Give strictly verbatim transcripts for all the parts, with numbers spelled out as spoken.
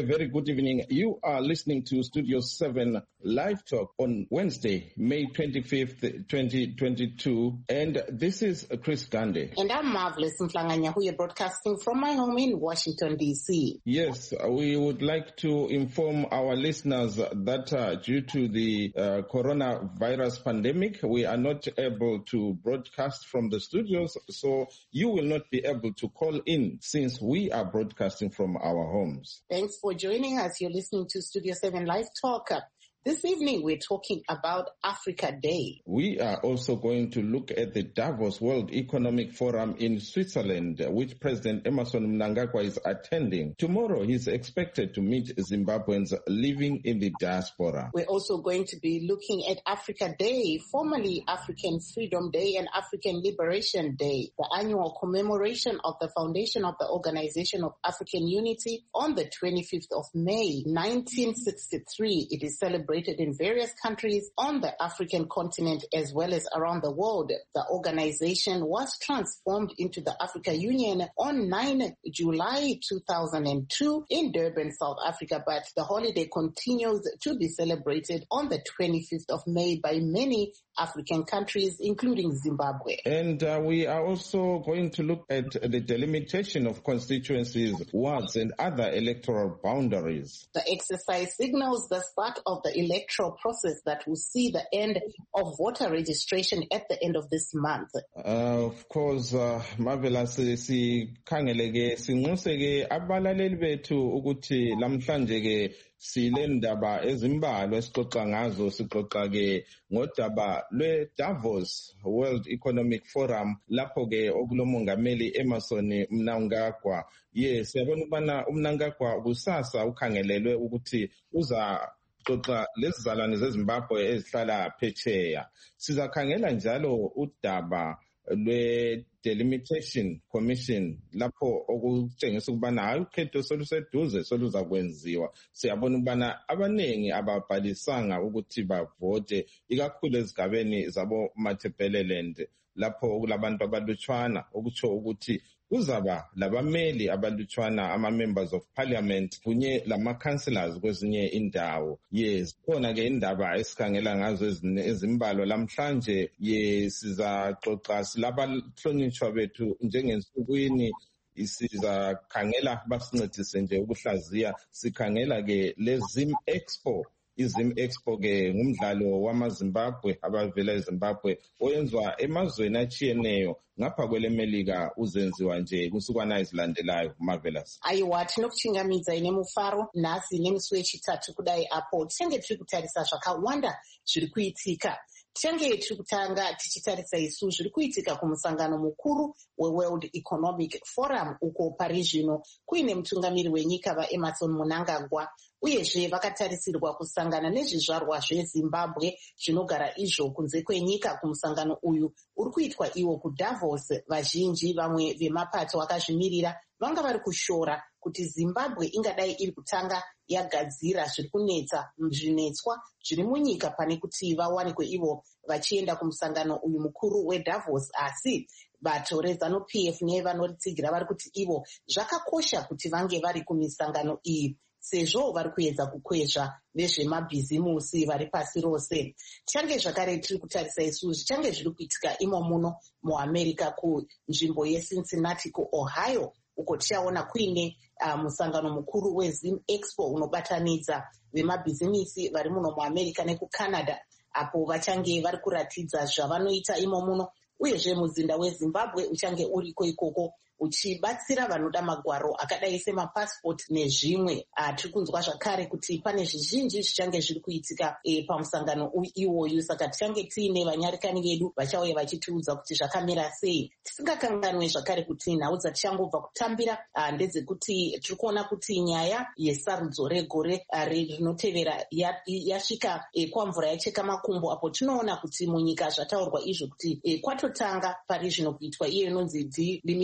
very good evening. You are listening to Studio seven Live Talk on Wednesday, May twenty-fifth, twenty twenty-two. And this is Chris Gande. And I'm Marvelous Mflanganya, who are broadcasting from my home in Washington, D C. Yes, we would like to inform our listeners that uh, due to the uh, coronavirus pandemic, we are not able to broadcast from the studios, so you will not be able to call in since we are broadcasting from our homes. Thanks for joining us. You're listening to Studio seven Live Talk. This evening, we're talking about Africa Day. We are also going to look at the Davos World Economic Forum in Switzerland, which President Emmerson Mnangagwa is attending. Tomorrow, he's expected to meet Zimbabweans living in the diaspora. We're also going to be looking at Africa Day, formerly African Freedom Day and African Liberation Day, the annual commemoration of the foundation of the Organization of African Unity on the twenty-fifth of May, nineteen sixty-three. It is celebrated in various countries on the African continent as well as around the world. The organization was transformed into the Africa Union on the ninth of July two thousand two in Durban, South Africa, but the holiday continues to be celebrated on the twenty-fifth of May by many African countries, including Zimbabwe. And uh, we are also going to look at the delimitation of constituencies, wards, and other electoral boundaries. The exercise signals the start of the electoral process that will see the end of voter registration at the end of this month. Uh, of course, uh, Marvelous, sikhangeleke sinxuseke abalaleli bethu ukuthi lamhlanje ke silendaba ezimbalwa esixoxa ngazo sixoxa ke ngodaba lwe Davos World Economic Forum lapho ke okulomongameli Emmerson Mnangagwa. Yes, siyabona ukubana uMnangagwa kusasa ukhangelelwe ukuthi uza xoxa lezizalwane zeZimbabwe ezihlala phetsheya. Sizakhangela njalo udaba lwe Delimitation Commission lapho okutshengisa ukubana hayi ukhetho soluseduze soluzakwenziwa. Siyabona ukubana abanengi ababhalisanga ukuthi bavote ikakhulu ezigabeni zabo Matabeleland lapho okulabantu abalutshwana okutsho ukuthi kuzaba labameli abalutshwana ama-members of parliament kunye lama-councillors kwezinye indawo. Yes, khona ke indaba esikhangela ngazo ezimbalwa lamhlanje. Yes, sizaxoxa silabahlonitshwa bethu njengensukwini sizakhangela basincedise nje ukuhlaziya. Sikhangela ke le-Zim Expo. iZim Expo ke ngumdlalo wamaZimbabwe abavela eZimbabwe oyenzwa emazweni atshiyeneyo ngapha kwelemelika uzenziwa nje kusukwana ezilandelayo. Marvelous. Aiwa, tinokuchingamidza ine mufaro nhasi nemusi wechitatu kudai apo tinenge tiri kutarisa zvakawanda zviri kuitika. Tinenge tiri kutanga tichitarisa isu zviri kuitika kumusangano mukuru weWorld Economic Forum uko Paris zvino kuine mutungamiri wenyika vaEmmerson Mnangagwa, uyezve vakatarisirwa kusangana nezvizvarwa zveZimbabwe zvinogara izvo kunze kwenyika kumusangano uyu uri kuitwa iwo kuDavos. Vazhinji vamwe vemapato akazvimirira vanga vari kushora kuti Zimbabwe ingadai iri kutanga yagadzira zviri kunetsa zvinetswa zviri munyika pane kuti vawanikwe ivo vachienda kumusangano uyu mukuru weDavos. Asi bato reZANU-P F nevanoritsigirira vari kuti ivo zvakakosha kuti vange vari kumisangano iyi sezvo vari kuedza kukwezva vezvemabhizimusi vari pasi rose. Tichange zvakare tiri kutarisa isu zvichange zviri kuitika imo muno muAmerica kunzvimbo yeCincinnati kuOhio uko tichaona kuine uh, musangano mukuru weZim Expo unobatanidza vemabhizimisi vari muno muAmerica nekuCanada apo vachange vari kuratidza zvavanoita imo muno, uyezve muzinda weZimbabwe uchange uriko ikoko uchibatsira vanoda magwaro akadai semapasipoti nezvimwe. Tiri kunzwa zvakare kuti pane zvizhinji zvichange zviri kuitika e, pamusangano iwoyu, saka tichange tiine vanyarikani vedu vachauya vachitiudza kuti zvakamira sei. Tisingakanganwe zvakare kuti nhau dzatichangobva kutambira ndedzekuti tiri kuona kuti nyaya yesarudzo regore rinotevera yasvika e, kwamvura yacheka makumbo, apo tinoona kuti munyika zvataurwa izvo kuti e, kwatotanga pari zvino kuitwa iyo inonzi delimitation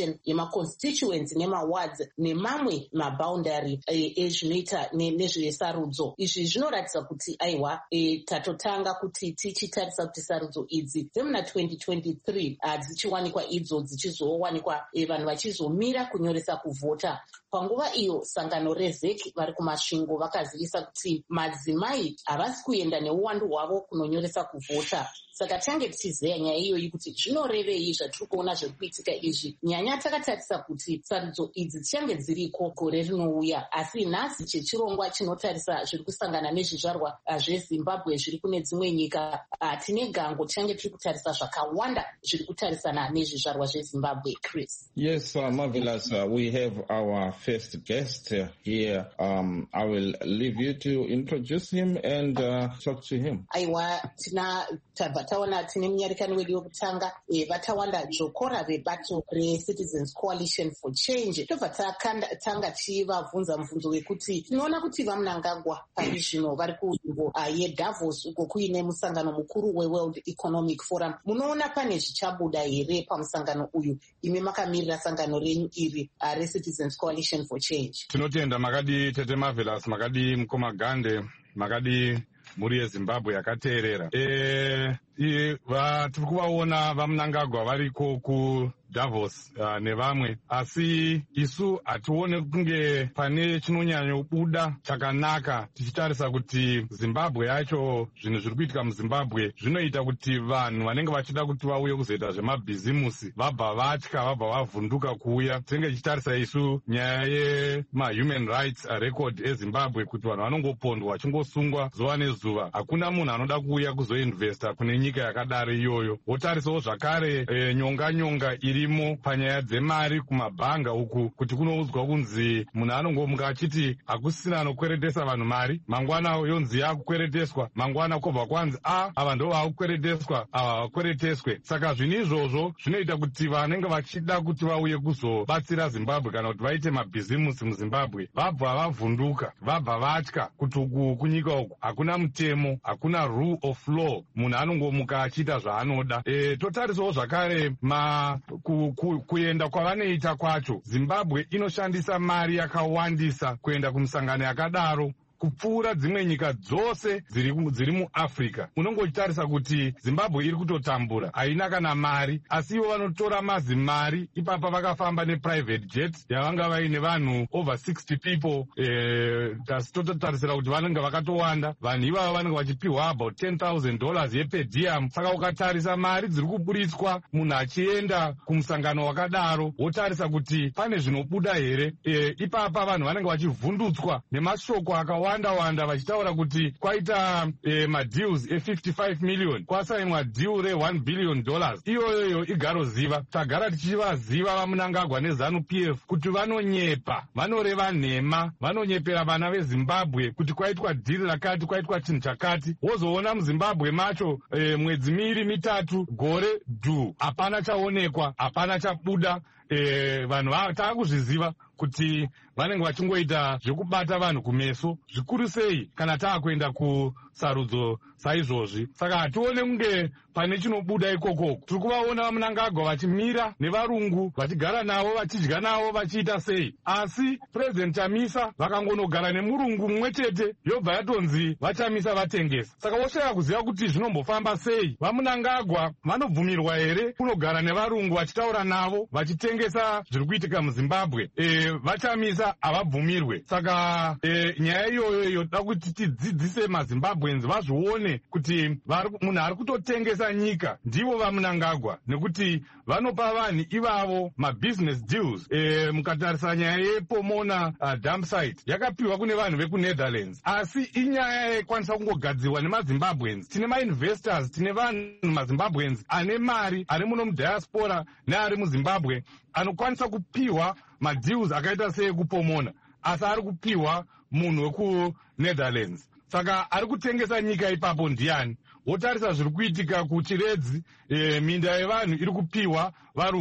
division yemaconstituents nemawards nemamwe maboundary ezvinoita nezvesarudzo. Izvi zvinoratidza kuti aiwa e, tatotanga kuti tichitarisa kuti sarudzo idzi dzemuna twenty twenty-three dzichiwanikwa idzo dzichizowanikwa e, vanhu vachizomira kunyoresa kuvhota. Panguva iyo sangano rezeki vari kumasvingo vakazivisa kuti madzimai havasi kuenda neuwandu hwavo kunonyoresa kuvhota. Saka tange tichizeya nyaya iyoyi kuti zvinorevei zvatiri kuona zviri kuitika izvi. Nyanya takatarisa kuti sarudzo idzi dzichange dziriko gore rinouya, asi nhasi chechirongwa chinotarisa zviri kusangana nezvizvarwa zvezimbabwe zviri kune dzimwe nyika, tine gango tichange tiri kutarisa zvakawanda zviri kutarisana nezvizvarwa zvezimbabwe. Chris. Yes, uh, marvelous. Uh, we have our first guest uh, here. Um, I will leave you to introduce him and uh, talk to him. Aiwa, tina tabva taona tine munyarikani wedu wekutanga e, vatawanda jokora vebato reCitizens Coalition for Change. Tobva tanga tichivabvunza mubvunzo wekuti tinoona kuti vamunangagwa pari zvino vari kunzvimbo uh, yeDavos uko kuine musangano mukuru weWorld Economic Forum. Munoona pane zvichabuda here pamusangano uyu? Imi makamirira sangano renyu iri uh, reCitizens Coalition for Change. Tinotenda makadi Tete Marvelous, makadi Mukoma Gande, makadi muri yeZimbabwe yakateerera. E, e, va tiri kuvaona vamunangagwa variko ku Davos uh, nevamwe, asi isu hatione kunge pane chinonyanyobuda chakanaka tichitarisa kuti Zimbabwe yacho zvinhu zviri kuitika muZimbabwe zvinoita kuti vanhu vanenge vachida kuti vauye kuzoita zvemabhizimusi vabva vatya, vabva vavhunduka kuuya. Tinenge tichitarisa isu nyaya yema-human rights record eZimbabwe kuti vanhu vanongopondwa vachingosungwa zuva nezuva. Hakuna munhu anoda kuuya kuzoinvesta kune nyika yakadaro iyoyo. Wotarisawo zvakare e, nyonga nyonga iri irimo panyaya dzemari kumabhanga uku, kuti kunoudzwa kunzi munhu anongomuka achiti hakusisina anokweretesa vanhu mari, mangwana yonzi yakukwereteswa, mangwana kobva kwanzi a ava ndo vakukwereteswa, ava havakwereteswe. Saka zvinhu izvozvo zvinoita kuti vanenge vachida kuti vauye kuzobatsira Zimbabwe kana kuti vaite mabhizimusi muZimbabwe vabva vavhunduka, vabva vatya kuti uku kunyika uku hakuna mutemo, hakuna rule of law, munhu anongomuka achiita zvaanoda. E, totarisawo zvakare ma ku, ku, kuenda kwavanoita kwacho. Zimbabwe inoshandisa mari yakawandisa kuenda kumusangano yakadaro kupfuura dzimwe nyika dzose dziri, dziri muAfrica. Unongotarisa kuti Zimbabwe iri kutotambura, haina kana mari, asi ivo vanotora mazimari ipapa vakafamba neprivate jet yavanga vaine vanhu over sixty people. Eh, tototarisira kuti vanenge vakatowanda, vanhu ivava vanenge vachipiwa about ten thousand dollars yeper diem. Saka ukatarisa mari dziri kuburitswa munhu achienda kumusangano wakadaro, wotarisa kuti pane zvinobuda here. Eh, ipapa vanhu vanenge vachivhundutswa nemashoko akawa wanda wanda vachitaura kuti kwaita eh, madeals e fifty-five million kwasainwa deal re one billion dollars. Iyoyoyo igaro ziva, tagara tichivaziva vamunangagwa neZanu P F kuti vanonyepa, vanoreva nhema, vanonyepera vana veZimbabwe kuti kwaitwa deal rakati, kwaitwa chinhu chakati. Wozoona muZimbabwe macho eh, mwedzi miiri mitatu gore dhu hapana chaonekwa, hapana chabuda. E, vanhu taakuzviziva kuti vanenge vachingoita zvekubata vanhu kumeso, zvikuru sei kana taakuenda kusarudzo saizvozvi. Saka hatione kunge pane chinobuda ikoko. Tiri kuvaona vamunangagwa vachimira nevarungu, vachigara navo, vachidya navo, vachiita sei. Asi President Chamisa vakangonogara nemurungu mumwe chete, yobva yatonzi vachamisa vatengesa. Saka woshaya kuziva kuti zvinombofamba sei. Vamunangagwa vanobvumirwa here kunogara nevarungu vachitaura navo, vachitengesa zviri kuitika muZimbabwe? E, vachamisa havabvumirwe. Saka e, nyaya iyoyo yoda kuti tidzidzise maZimbabweans vazvione kuti munhu ari kutotengesa nyika ndivo vamunangagwa, nekuti vanopa vanhu ivavo mabusiness deals. E, mukatarisa nyaya yePomona uh, dump site yakapiwa kune vanhu vekuNetherlands, asi inyaya yaikwanisa kungogadzirwa nemaZimbabweans. Tine mainvestors, tine vanhu maZimbabweans ane mari ari muno mudiaspora neari muZimbabwe anokwanisa kupiwa madeals akaita seekupomona, asi ari kupiwa munhu wekuNetherlands. Saka ari kutengesa nyika ipapo ndiani? Wotarisa zviri kuitika kuChiredzi, e, minda yevanhu iri kupiwa varungu.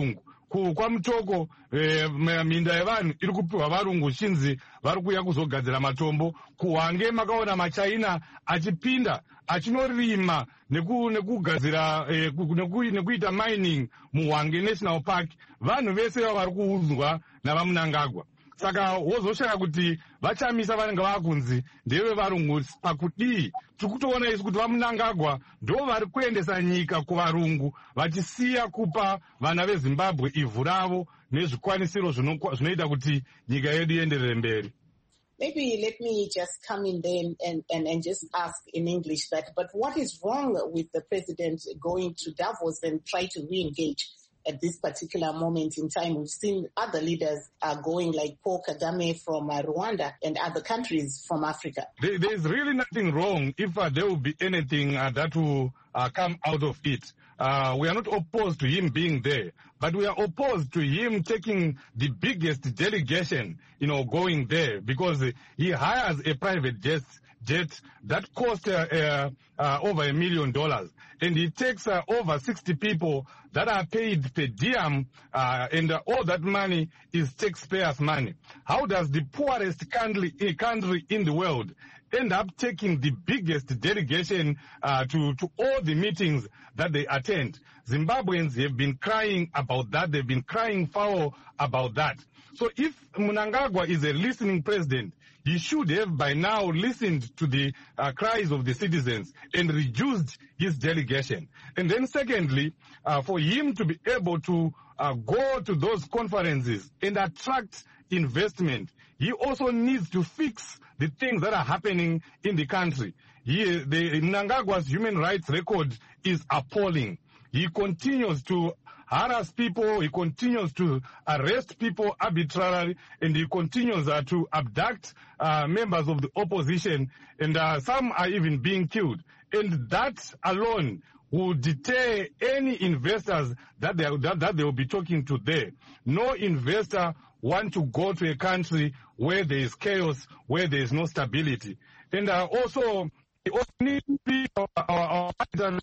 kwamutoko minda yevanhu iri kupiwa varungu shinzi vari kuuya kuzogadzira matombo. Kuhwange makaona machaina achipinda achinorima nekugadzira nekuita mining muHwange National Park. Vanhu vese vari kuudzwa navaMnangagwa. Saka wozoshaya kuti vachamisa vanenge vakunzi ndeve varungu pakudii. Tiri kutoona isu kuti vaMnangagwa ndo vari kuendesa nyika kuvarungu vachisiya kupa vana veZimbabwe ivhu ravo nezvikwanisiro zvinoita kuti nyika yedu ienderere mberi. Maybe let me just come in there and, and, and just ask in English that, but what is wrong with the president going to Davos and try to re-engage at this particular moment in time? We've seen other leaders are going, like Paul Kagame from uh, Rwanda and other countries from Africa. There, there's really nothing wrong if uh, there will be anything uh, that will uh, come out of it. Uh, we are not opposed to him being there, but we are opposed to him taking the biggest delegation, you know, going there, because he hires a private jet, jet that costs uh, uh, uh, over a million dollars. And he takes uh, over sixty people that are paid per diem, uh, and uh, all that money is taxpayers' money. How does the poorest country, country in the world end up taking the biggest delegation uh, to, to all the meetings that they attend? Zimbabweans have been crying about that. They've been crying foul about that. So if Mnangagwa is a listening president, he should have by now listened to the uh, cries of the citizens and reduced his delegation. And then secondly, uh, for him to be able to uh, go to those conferences and attract investment, he also needs to fix the things that are happening in the country. He, the Mnangagwa's human rights record is appalling. He continues to harass people, he continues to arrest people arbitrarily, and he continues uh, to abduct uh, members of the opposition, and uh, some are even being killed. And that alone will deter any investors that they, that, that they will be talking to there. No investor want to go to a country where there is chaos, where there is no stability. And uh, also, we also need to be our, our, our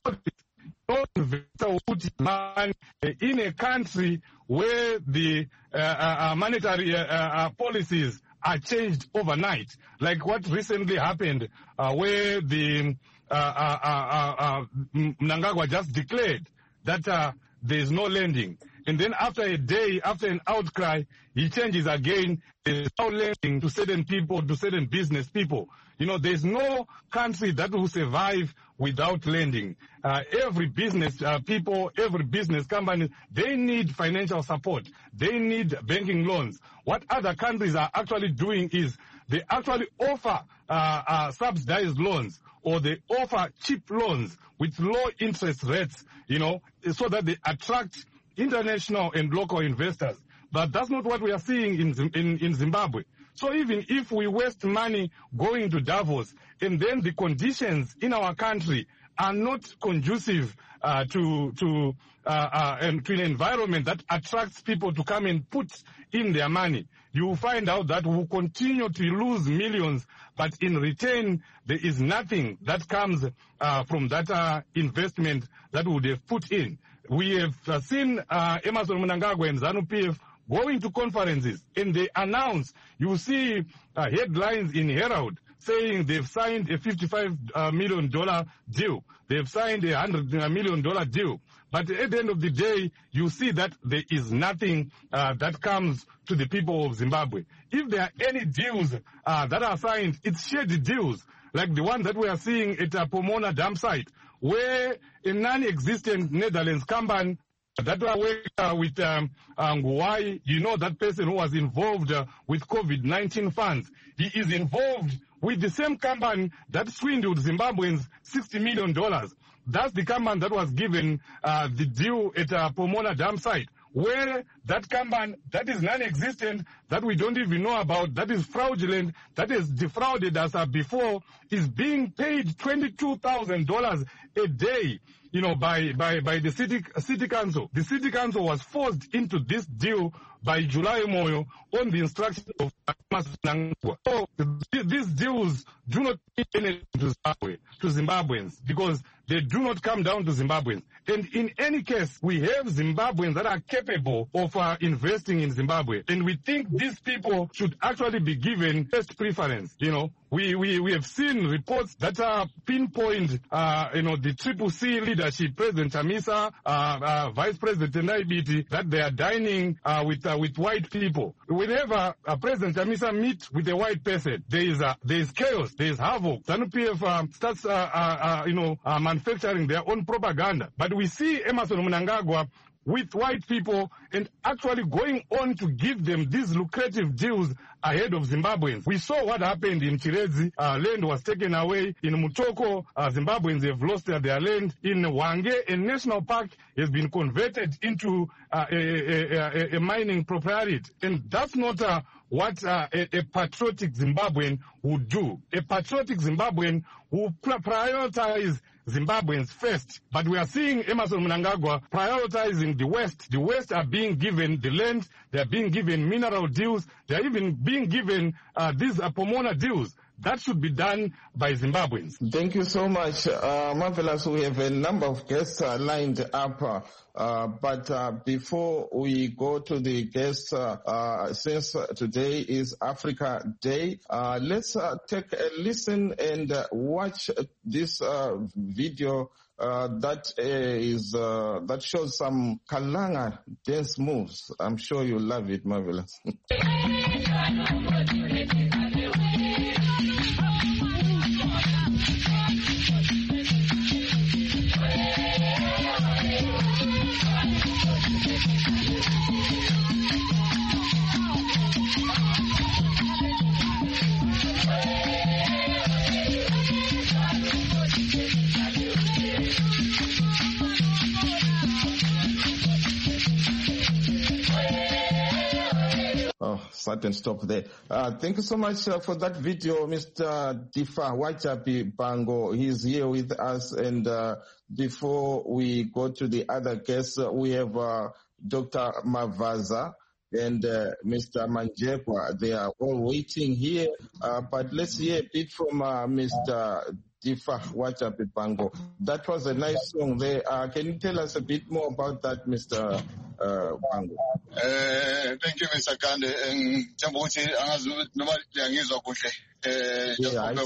no investor would man in a country where the uh, uh, monetary uh, uh, policies are changed overnight, like what recently happened, uh, where the uh, uh, uh, uh, Mnangagwa just declared that uh, there is no lending. And then after a day, after an outcry, he changes again. There's no lending to certain people, to certain business people. You know, there's no country that will survive without lending. Uh, every business uh, people, every business company, they need financial support. They need banking loans. What other countries are actually doing is they actually offer uh, uh, subsidized loans, or they offer cheap loans with low interest rates, you know, so that they attract international and local investors. But that's not what we are seeing in, in, in Zimbabwe. So even if we waste money going to Davos, and then the conditions in our country are not conducive uh, to to uh, uh, and to an environment that attracts people to come and put in their money, you will find out that we will continue to lose millions, but in return, there is nothing that comes uh, from that uh, investment that would have put in. We have uh, seen uh, Emmerson Mnangagwa and ZANU-P F going to conferences, and they announce, you see uh, headlines in Herald saying they've signed a fifty-five million dollars deal. They've signed a one hundred million dollars deal. But at the end of the day, you see that there is nothing uh, that comes to the people of Zimbabwe. If there are any deals uh, that are signed, it's shady deals, like the one that we are seeing at uh, Pomona dam site, where a non-existent Netherlands company that were working uh, with um, uh, Nguwai, you know, that person who was involved uh, with COVID nineteen funds, he is involved with the same company that swindled Zimbabweans sixty million dollars. That's the company that was given uh, the deal at uh, Pomona dam site, where that company that is non-existent, that we don't even know about, that is fraudulent, that is defrauded us uh, before, is being paid twenty-two thousand dollars a day. you know, by, by, by the city, city council. The city council was forced into this deal by July Moyo on the instruction of Thomas Mnangagwa. So these deals do not mean anything to Zimbabwe, to Zimbabweans, because they do not come down to Zimbabweans. And in any case, we have Zimbabweans that are capable of uh, investing in Zimbabwe. And we think these people should actually be given first preference. You know, we, we, we have seen reports that uh, pinpoint, uh, you know, the Triple C leadership, President Chamisa, uh, uh, Vice President Tendai Biti, that they are dining uh, with uh, with white people. Whenever uh, President Chamisa meets with a white person, there is uh, there is chaos, there is havoc. ZANU-P F uh, starts, uh, uh, uh, you know, uh, manufacturing their own propaganda. But we see Emmerson Mnangagwa with white people and actually going on to give them these lucrative deals ahead of Zimbabweans. We saw what happened in Chirezi. Uh, land was taken away. In Mutoko, uh, Zimbabweans have lost uh, their land. In Wange, a national park has been converted into uh, a, a, a, a mining propriety. And that's not uh, what uh, a, a patriotic Zimbabwean would do. A patriotic Zimbabwean will prioritize Zimbabweans first. But we are seeing Emmerson Mnangagwa prioritizing the West. The West are being given the land, they are being given mineral deals, they are even being given uh, these uh, Pomona deals. That should be done by Zimbabweans. Thank you so much. Uh, Marvelous, we have a number of guests uh, lined up. Uh, uh, but uh, before we go to the guests, uh, uh, since uh, today is Africa Day, uh, let's uh, take a listen and uh, watch this uh, video uh, that uh, is uh, that shows some Kalanga dance moves. I'm sure you love it, Marvelous. Certain stop there. Uh, thank you so much uh, for that video, Mister Difa Wachapi Bango. He's here with us. And uh, before we go to the other guests, uh, we have uh, Doctor Mavaza and uh, Mister Manjekwa. They are all waiting here. Uh, but let's hear a bit from uh, Mister Difa Wachapi Bango. That was a nice song there. Uh, can you tell us a bit more about that, Mister Uh, Bango? Uh, thank you, Mister Kande. And Jambuchi, as nobody is okay. Yeah, I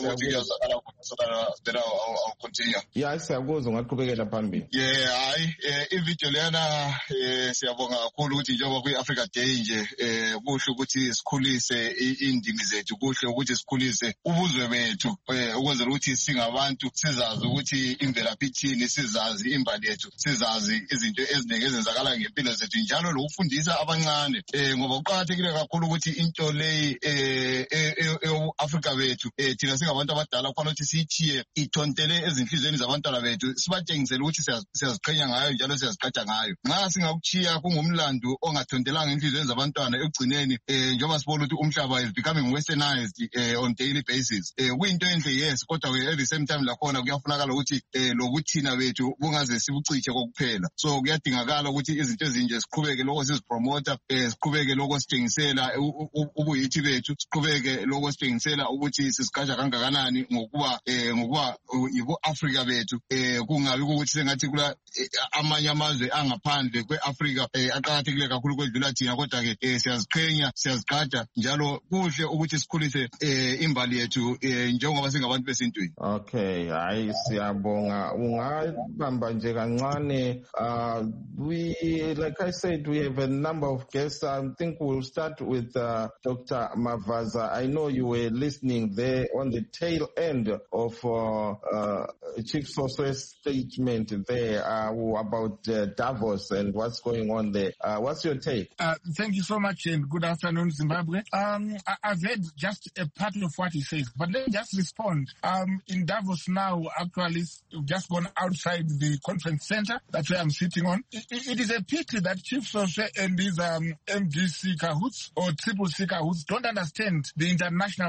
continue. Yeah, I say I go on kubekela phambili. Yeah, I ivideo lena siyabonga kakhulu ukuthi njengoba kwi Africa Day nje eh kusho ukuthi sikhulise indimi zethu, kusho ukuthi sikhulise ubuzwe bethu ukwenzela ukuthi singabantu sizazi ukuthi imvelaphi ithini, sizazi imbali yethu, sizazi izinto eziningi ezenzakala ngempilo zethu, njalo lokufundisa abancane eh ngoba kuqakathekile kakhulu ukuthi into le eh Africa bethu eh thina singabantu abadala kufanele ukuthi siyithiye ithontele ezinhlizweni zabantwana bethu, sibatshengisele ukuthi siyaziqhenya ngayo njalo siyazigqaja ngayo. Nxa singakuchiya kungumlando ongathontelanga enhlizweni zabantwana ekugcineni eh njengoba sibona ukuthi umhlaba is becoming westernized eh, on daily basis. Eh kuyinto enhle yes, kodwa ke at the same time lakhona kuyafunakala ukuthi eh lokuthina bethu bungaze sibuciche kokuphela. So kuyadingakala ukuthi izinto ezinje siqhubeke lokho sizipromoter, eh siqhubeke lokho sitshengisela ubuyithi bethu, siqhubeke lokho sitshengisela ukuthi sisigqaja kangakanani ngokuba eh ngokuba yibo Africa bethu, eh kungabi ukuthi sengathi kula amanye amazwe angaphandle kweAfrica eh aqhakathekile kakhulu kwedlula thina, kodwa ke eh siyaziqhenya, siyazigqaja njalo kuhle ukuthi sikhulise eh imbali yethu eh njengoba singabantu besintwini. Okay, hayi siyabonga. Ungabamba nje kancane. Uh we like I said, we have a number of guests. I think we'll start with uh, Doctor Mavaza. I know you were listening there on the tail end of uh, uh, Chief Soswe's statement there uh, about uh, Davos and what's going on there. Uh, what's your take? Uh, thank you so much and good afternoon, Zimbabwe. Um, I, I've heard just a part of what he says, but let me just respond. Um, in Davos now, actually, we've just gone outside the conference center. That's where I'm sitting on. It, it is a pity that Chief Soswe and his um, M D C cahoots or Triple C cahoots don't understand the international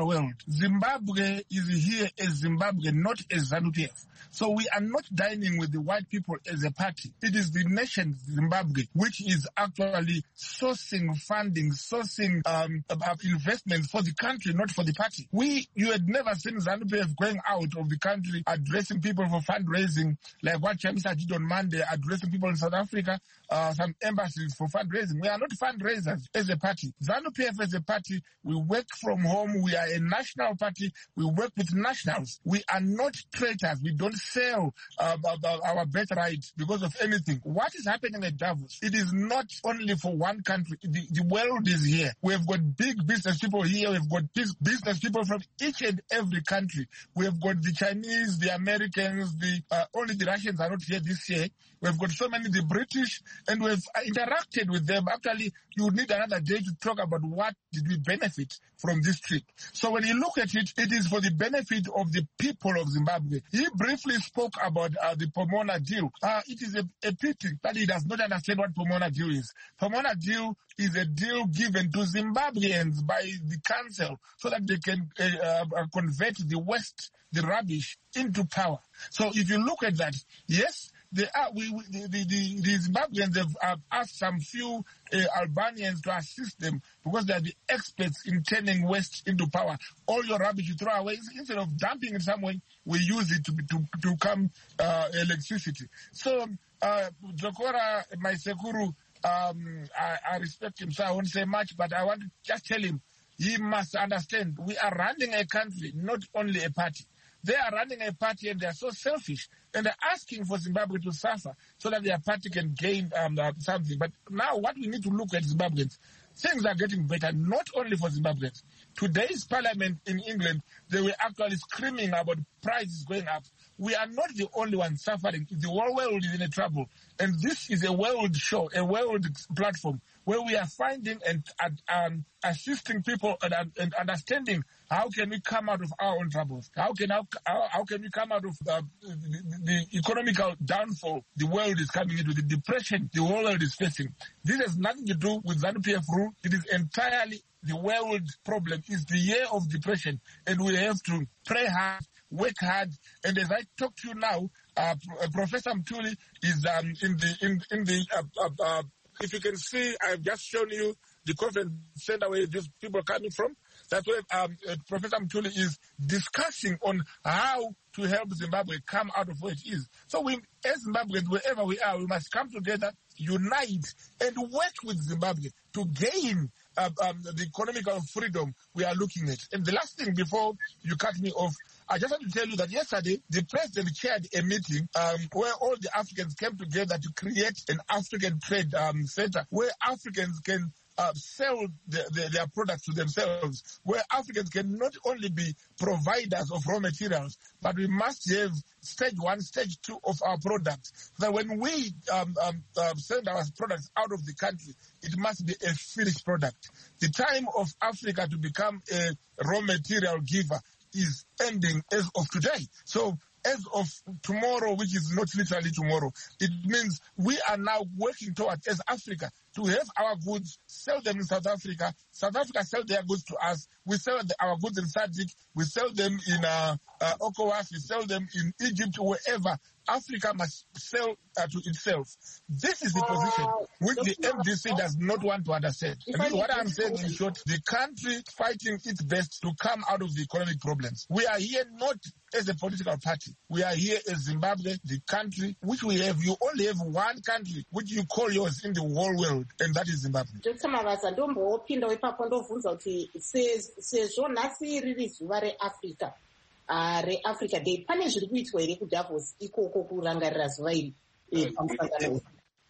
world. Zimbabwe is here as Zimbabwe, not as ZANU-P F. So we are not dining with the white people as a party. It is the nation Zimbabwe which is actually sourcing funding, sourcing um, investments for the country, not for the party. We, you had never seen ZANU-P F going out of the country addressing people for fundraising, like what Chamisa did on Monday, addressing people in South Africa, uh, some embassies for fundraising. We are not fundraisers as a party. ZANU-P F as a party, we work from home. We are a national party. We work with nationals. We are not traitors. We don't sell uh, our birthright because of anything. What is happening at Davos? It is not only for one country. The, the world is here. We have got big business people here. We've got big business people from each and every country. We have got the Chinese, the Americans, the uh, only the Russians are not here this year. We've got so many, the British, and we've interacted with them. Actually, you would need another day to talk about what did we benefit from this trip. So when you look at it, it is for the benefit of the people of Zimbabwe. He briefly spoke about uh, the Pomona deal. Uh, it is a, a pity that he does not understand what Pomona deal is. Pomona deal is a deal given to Zimbabweans by the council so that they can uh, uh, convert the West, the rubbish, into power. So if you look at that, yes, They are, we, we, the, the, the Zimbabweans have uh, asked some few uh, Albanians to assist them because they are the experts in turning West into power. All your rubbish you throw away, instead of dumping it somewhere, we use it to to, to come uh, electricity. So, uh, Dzokora Maisekuru, um, I, I respect him, so I won't say much, but I want to just tell him, he must understand, we are running a country, not only a party. They are running a party and they are so selfish and they're asking for Zimbabwe to suffer so that their party can gain um, uh, something. But now what we need to look at Zimbabweans, things are getting better, not only for Zimbabweans. Today's parliament in England, they were actually screaming about prices going up. We are not the only ones suffering. The whole world is in a trouble. And this is a world show, a world platform where we are finding and um, assisting people and, and understanding how can we come out of our own troubles? How can how, how can we come out of the, the, the economical downfall the world is coming into, the depression the whole world is facing? This has nothing to do with ZANU-P F rule. It is entirely the world problem. It's the year of depression, and we have to pray hard, work hard. And as I talk to you now, uh, Professor Mtuli is um, in the in in the. Uh, uh, uh, if you can see, I've just shown you the conference center where these people are coming from. That's where um, uh, Professor Mtuli is discussing on how to help Zimbabwe come out of where it is. So we, as Zimbabweans, wherever we are, we must come together, unite, and work with Zimbabwe to gain uh, um, the economical freedom we are looking at. And the last thing before you cut me off, I just want to tell you that yesterday, the president chaired a meeting um, where all the Africans came together to create an African trade um, center where Africans can Uh, sell the, the, their products to themselves, where Africans can not only be providers of raw materials, but we must have stage one, stage two of our products. So that when we um, um, uh, send our products out of the country, it must be a finished product. The time of Africa to become a raw material giver is ending as of today. So as of tomorrow, which is not literally tomorrow, it means we are now working towards, as Africa, to have our goods, sell them in South Africa. South Africa sell their goods to us. We sell the, our goods in S A D C. We sell them in uh, uh, ECOWAS. We sell them in Egypt, wherever. Africa must sell uh, to itself. This is the position which the M D C does not want to understand. I mean, what I'm saying in short, the country fighting its best to come out of the economic problems. We are here not as a political party. We are here as Zimbabwe, the country which we have. You only have one country which you call yours in the whole world, and that is Zimbabwe. Doctor Mavaza, ndombopinda ipapo ndobvunza kuti sezvo nhasi riri zuva reAfrica, Uh, re-Africa Day, pane zviri kuitwa here kuDavos ikoko kurangarira zuva iri pamusangano?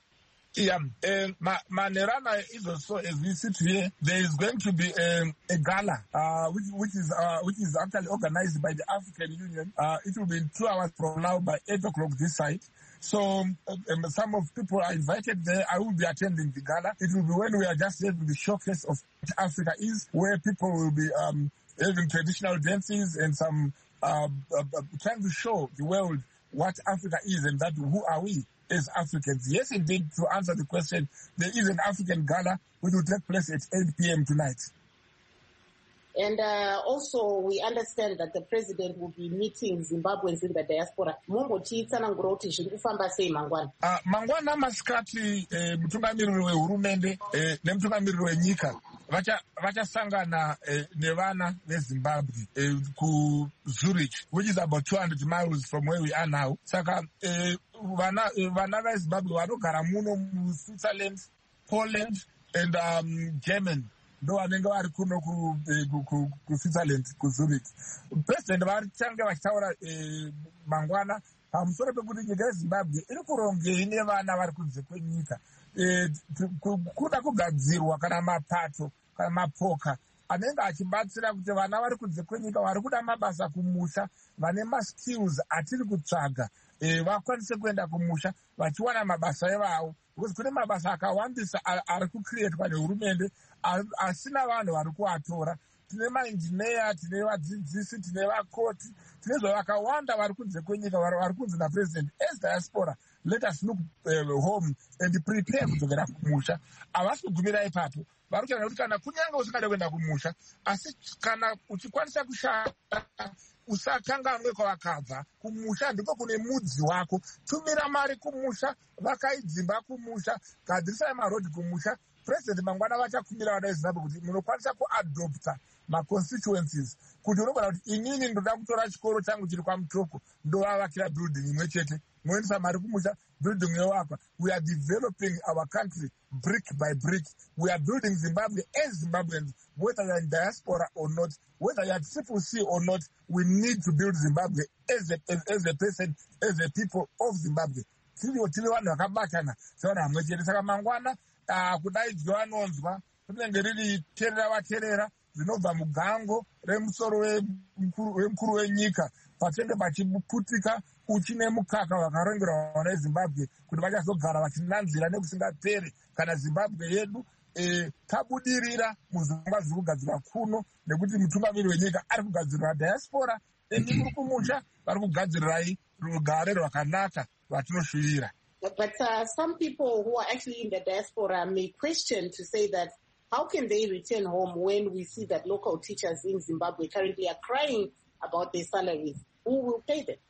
Yeah, uh, Manerana is also, as we sit here, there is going to be um, a gala, uh, which, which is uh, which is actually organized by the African Union. Uh, it will be in two hours from now by eight o'clock this side. So um, some of people are invited there. I will be attending the gala. It will be when we are just having the showcase of what Africa is, where people will be um, having traditional dances and some uh, uh, trying to show the world what Africa is and that who are we as Africans. Yes, indeed, to answer the question, there is an African gala which will take place at eight p.m. tonight. And uh, also, we understand that the president will be meeting Zimbabweans in the diaspora. Mumbotitsanangura kuti zviri kufamba sei mangwana? Uh, mangwana masikati eh, mutungamiriri wehurumende eh, nemutungamiriri wenyika vachasangana eh, nevana veZimbabwe eh, ku Zurich, which is about two hundred miles from where we are now. Saka eh, vana eh, vana veZimbabwe vanogara muno mu Switzerland, Poland and um, Germany. ndo vanenge vari kuno kuSwitzerland kuZurich. President vachange vachitaura mangwana pamusoro pekuti nyika yeZimbabwe iri kurongei nevana vari kunze kwenyika, kuda kugadzirwa kana mapato kana mapoka anenge achibatsira kuti vana vari kunze kwenyika vari kuda mabasa kumusha, vane maskills atiri kutsvaga vakwanise kuenda kumusha vachiwana mabasa evavo, because kune mabasa akawandisa ari kucreatwa nehurumende asina vanhu vari kuatora. Tine mainjineya, tine vadzidzisi, tine vakoti, tine zvavakawanda vari kunze kwenyika vari kunzi napresident. As diaspora, let us look uh, home and prepare kudzokera kumusha. Havasi kugumira ipapo, vari kutaura kuti kana kunyange usingade kuenda kumusha, asi kana uchikwanisa kushanda usakanganwe kwavakabva. Kumusha ndiko kune mudzi wako. Tumira mari kumusha, vakai dzimba kumusha, gadzirisai marodhi kumusha. President mangwana vachakumbira vana veZimbabwe kuti munokwanisa kuadopta maconstituencies, kuti unogona kuti inini ndoda kutora chikoro changu chiri kwaMutoko ndovavakira building imwe chete, moendesa mari kumusha, building yovakwa. We are developing our country brick by brick. We are building Zimbabwe as Zimbabweans, whether you are in diaspora or not, whether you are triple C or not. We need to build Zimbabwe as a, as, as a person, as a people of Zimbabwe. Tiri vanhu vakabatana sevanhu hamwe chete. Saka mangwana kudaidzwa vanonzwa rinenge riri terera vaterera zvinobva mugango remusoro wemukuru wenyika patenge pachiputika uchi nemukaka vakarongerwa vana veZimbabwe kuti vachazogara vachinanzira nekusingaperi kana Zimbabwe yedu e, tabudirira muzvongwa zviri kugadzirwa kuno, nekuti mutungamiri wenyika ari kugadzirira diaspora eni muri kumusha vari kugadzirirai rugare rwakanaka rwatinoshuvira. But uh, some people who are actually in the diaspora may question to say that how can they return home when we see that local teachers in Zimbabwe currently are crying about their salaries? Who will pay them?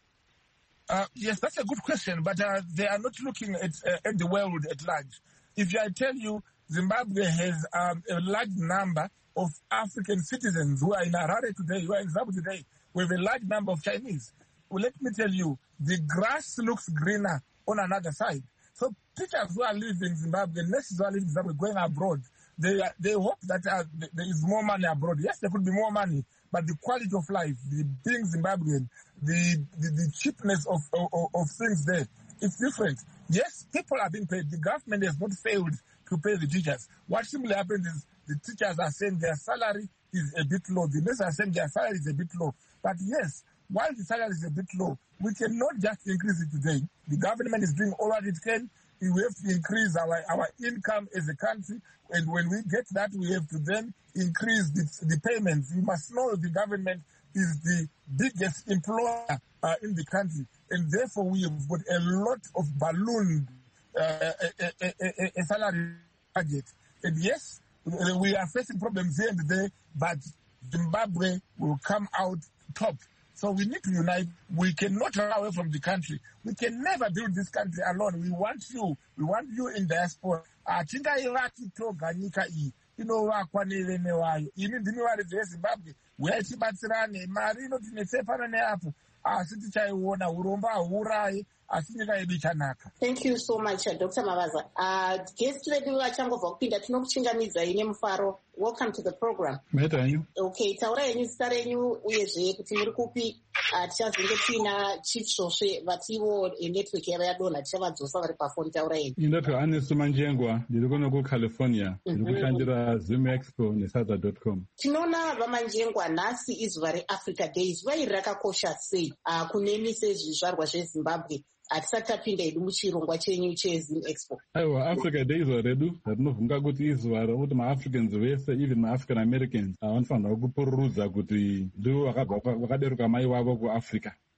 Uh, yes, that's a good question, but uh, they are not looking at, uh, at the world at large. If I tell you Zimbabwe has um, a large number of African citizens who are in Harare today, who are in Zimbabwe today, with a large number of Chinese, well, let me tell you, the grass looks greener on another side. So teachers who are living in Zimbabwe, nurses who are living in Zimbabwe, going abroad, they they hope that uh, there is more money abroad. Yes, there could be more money, but the quality of life, the being Zimbabwean, the, the, the cheapness of, of, of things there, it's different. Yes, people are being paid. The government has not failed to pay the teachers. What simply happens is the teachers are saying their salary is a bit low. The nurses are saying their salary is a bit low. But yes, while the salary is a bit low, we cannot just increase it today. The government is doing all that it can. We have to increase our, our income as a country. And when we get that, we have to then increase the, the payments. You must know the government is the biggest employer uh, in the country. And therefore, we have got a lot of ballooned uh, a, a, a, a salary budget. And yes, we are facing problems here and there, but Zimbabwe will come out top. So we need to unite. We cannot run away from the country. We can never build this country alone. We want you. We want you in diaspora. Atingaivati toga nyika iyi inovakwa nevene vayo. Ini ndimi varidzi veZimbabwe. Uyai tibatsirane. Mari inotinetsei pano neapo. Asi tichaiona uromba hauurayi. Asi nyika yedu ichanaka. Thank you so much, uh, Doctor Mavaza. Uh, guest vedu vachangobva kupinda tinokuchingamidzai nemufaro. Welcome to the program. Meta you. Okay, taura yenyu zita renyu uyezve kuti muri kupi. Tichazenge tina Chief Shoshe vativo network yava yadonha tichavadzosa vari pafoni. Taura yenyu. Indoti Anesu Manjengwa ndiri kuno kuCalifornia. Ndiri kushandira Zoom Expo nesadza dot com. Tinoona vamanjengwa nhasi izuva reAfrica Day. Zuva iri rakakosha sei uh, kunemi sezvizvarwa zveZimbabwe hatisati tapinda hedu muchirongwa chenyu cheZim Expo. Aiwa, Africa Day izuva redu ratinovhunga kuti izuva rokuti maAfricans vese, even maAfrican Americans, vanofanira kupururudza kuti ndivo vakaderuka mai wavo kuAfrica.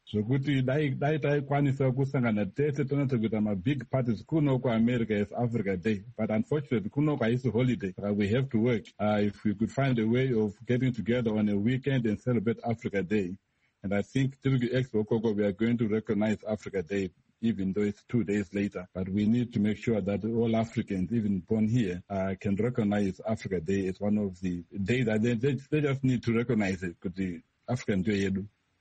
zvokuti dai dai taikwanisa kusangana tese tonatsa kuita mabig parties kuno kuamerica as Africa Day, but unfortunately kuno kwaisi holiday, uh, we have to work. Uh, if we could find a way of getting together on a weekend and celebrate Africa Day, and I think Tilgi Expo Koko, we are going to recognize Africa Day, even though it's two days later. But we need to make sure that all Africans, even born here, uh, can recognize Africa Day as one of the days that they, they, they just need to recognize it, because the African Day.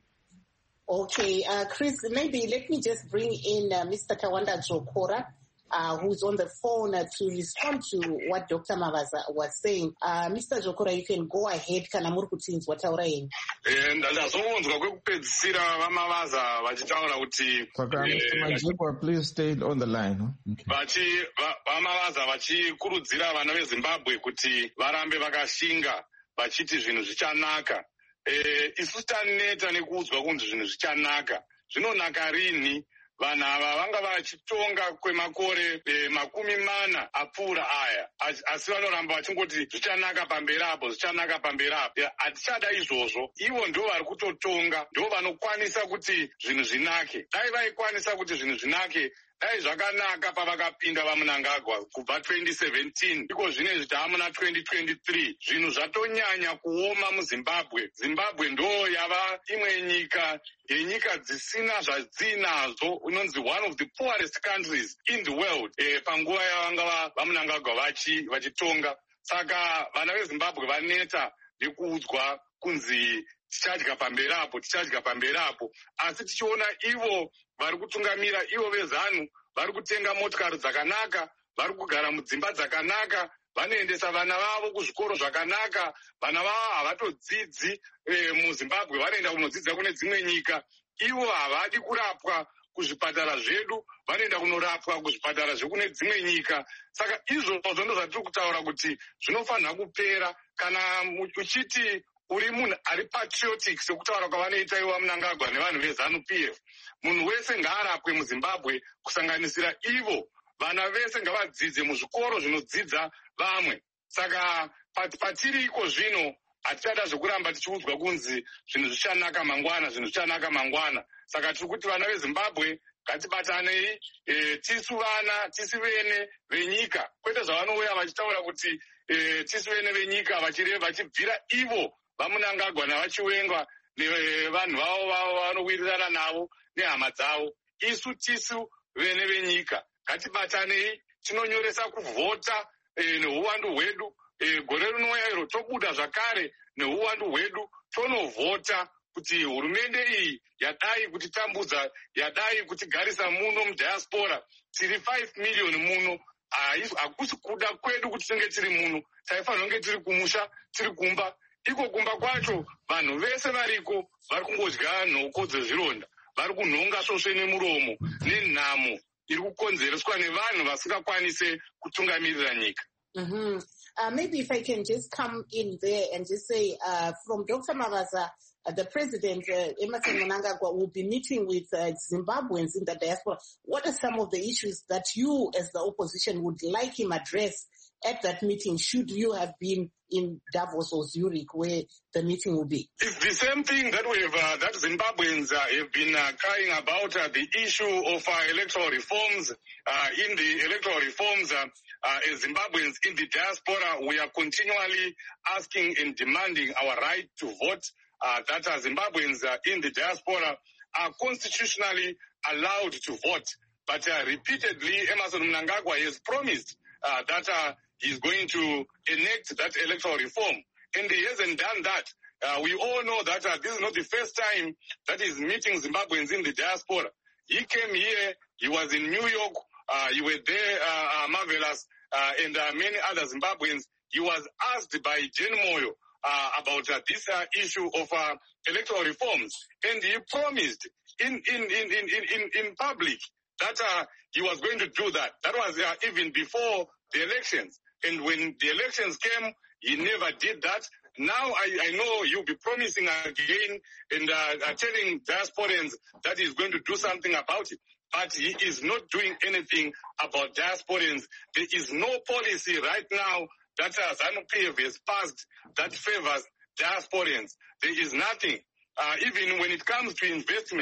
Okay, uh, Chris, maybe let me just bring in uh, Mister Kawanda Jokora, uh, who's on the phone uh, to respond to what Doctor Mavaza was saying. Uh, Mister Jokora, you can go ahead. Kana muri kutinzwa taura yenyu. Eh, ndazonzwa kwekupedzisira vaMavaza vachitaura kuti Saka Mister Majekwa, please stay on the line. Huh? vachi vaMavaza vachikurudzira vana veZimbabwe kuti varambe vakashinga vachiti zvinhu zvichanaka. Eh, isu taneta nekuudzwa kunzi zvinhu zvichanaka. Zvinonaka rini? Vanhu ava vanga vachitonga kwemakore eh, makumi mana apfuura aya, asi vanoramba vachingoti zvichanaka pamberi apo, zvichanaka pamberi apo. Hatichada izvozvo. Ivo ndo vari kutotonga, ndo vanokwanisa kuti zvinhu zvinake. Dai vaikwanisa kuti zvinhu zvinake, dai zvakanaka pavakapinda vaMnangagwa kubva twenty seventeen, iko zvinezvi taamuna twenty twenty-three. Zvinhu zvatonyanya kuoma muZimbabwe. Zimbabwe ndo yava imwe nyika yenyika dzisina zvadzinazvo, unonzi one of the poorest countries in the world, eh, panguva yavanga vaMnangagwa vachi vachitonga. Saka vana veZimbabwe vaneta nekuudzwa kunzi tichadya pamberi apo, tichadya pamberi apo, asi tichiona ivo vari kutungamira, ivo veZANU vari kutenga motikari dzakanaka, vari kugara mudzimba dzakanaka, vanoendesa vana vavo kuzvikoro zvakanaka, vana vavo havatodzidzi e, muZimbabwe, vanoenda kunodzidza kune dzimwe nyika. Ivo havadi kurapwa kuzvipatara zvedu, vanoenda kunorapwa kuzvipatara zvekune dzimwe nyika. Saka izvozvo ndo zvatiri kutaura kuti zvinofanira kupera. Kana uchiti uri munhu ari patriotic sekutaura kwavanoita ivo vaMnangagwa nevanhu veZANU P F, munhu wese ngaarapwe muZimbabwe, kusanganisira ivo vana vese ngavadzidze muzvikoro zvinodzidza vamwe. Saka patiri iko zvino hatichada zvekuramba tichiudzwa kunzi zvinhu zvichanaka mangwana, zvinhu zvichanaka mangwana. Saka tiri kuti vana veZimbabwe ngatibatanei, e, tisu vana, tisi vene venyika, kwete zvavanouya vachitaura kuti e, tisi vene venyika vachibvira ivo vaMnangagwa navachiwengwa nevanhu vavo vavo vanowirirana navo nehama dzavo. Isu tisu vene venyika ngatibatanei, tinonyoresa kuvhota e, neuwandu hwedu. E, gore rinouya iro tobuda zvakare neuwandu hwedu, tonovhota kuti hurumende iyi yadai kutitambudza, yadai kutigarisa muno mudiaspora, tiri five million muno, hakusi kuda kwedu kuti tinge tiri muno, taifanira kunge tiri kumusha, tiri kumba. Iko kumba kwacho vanhu vese variko vari kungodya nhoko dzezvironda, vari kunhonga svosve nemuromo nenhamo iri kukonzereswa nevanhu vasingakwanise kutungamirira nyika. Mm-hmm. Uh, maybe if I can just come in there and just say, uh, from Doctor Mavaza, uh, the President, uh, Emmerson Mnangagwa, will be meeting with uh, Zimbabweans in the diaspora. What are some of the issues that you, as the opposition, would like him address at that meeting, should you have been in Davos or Zurich, where the meeting will be? It's the same thing that we have, uh, that Zimbabweans uh, have been uh, crying about, uh, the issue of uh, electoral reforms. Uh, in the electoral reforms, uh, uh, as Zimbabweans in the diaspora, we are continually asking and demanding our right to vote. Uh, that uh, Zimbabweans uh, in the diaspora are constitutionally allowed to vote. But uh, repeatedly, Emmerson Mnangagwa has promised uh, that uh, he's going to enact that electoral reform. And he hasn't done that. Uh, we all know that uh, this is not the first time that he's meeting Zimbabweans in the diaspora. He came here, he was in New York, uh, you were there, uh, uh, Marvelous, uh, and uh, many other Zimbabweans. He was asked by Jen Moyo uh, about uh, this uh, issue of uh, electoral reforms. And he promised in, in, in, in, in, in public that uh, he was going to do that. That was uh, even before the elections. And when the elections came, he never did that. Now I, I know you'll be promising again and uh, uh, telling diasporans that he's going to do something about it. But he is not doing anything about diasporans. There is no policy right now that uh, ZANU-P F has passed that favors diasporans. There is nothing. Uh, even when it comes to investments,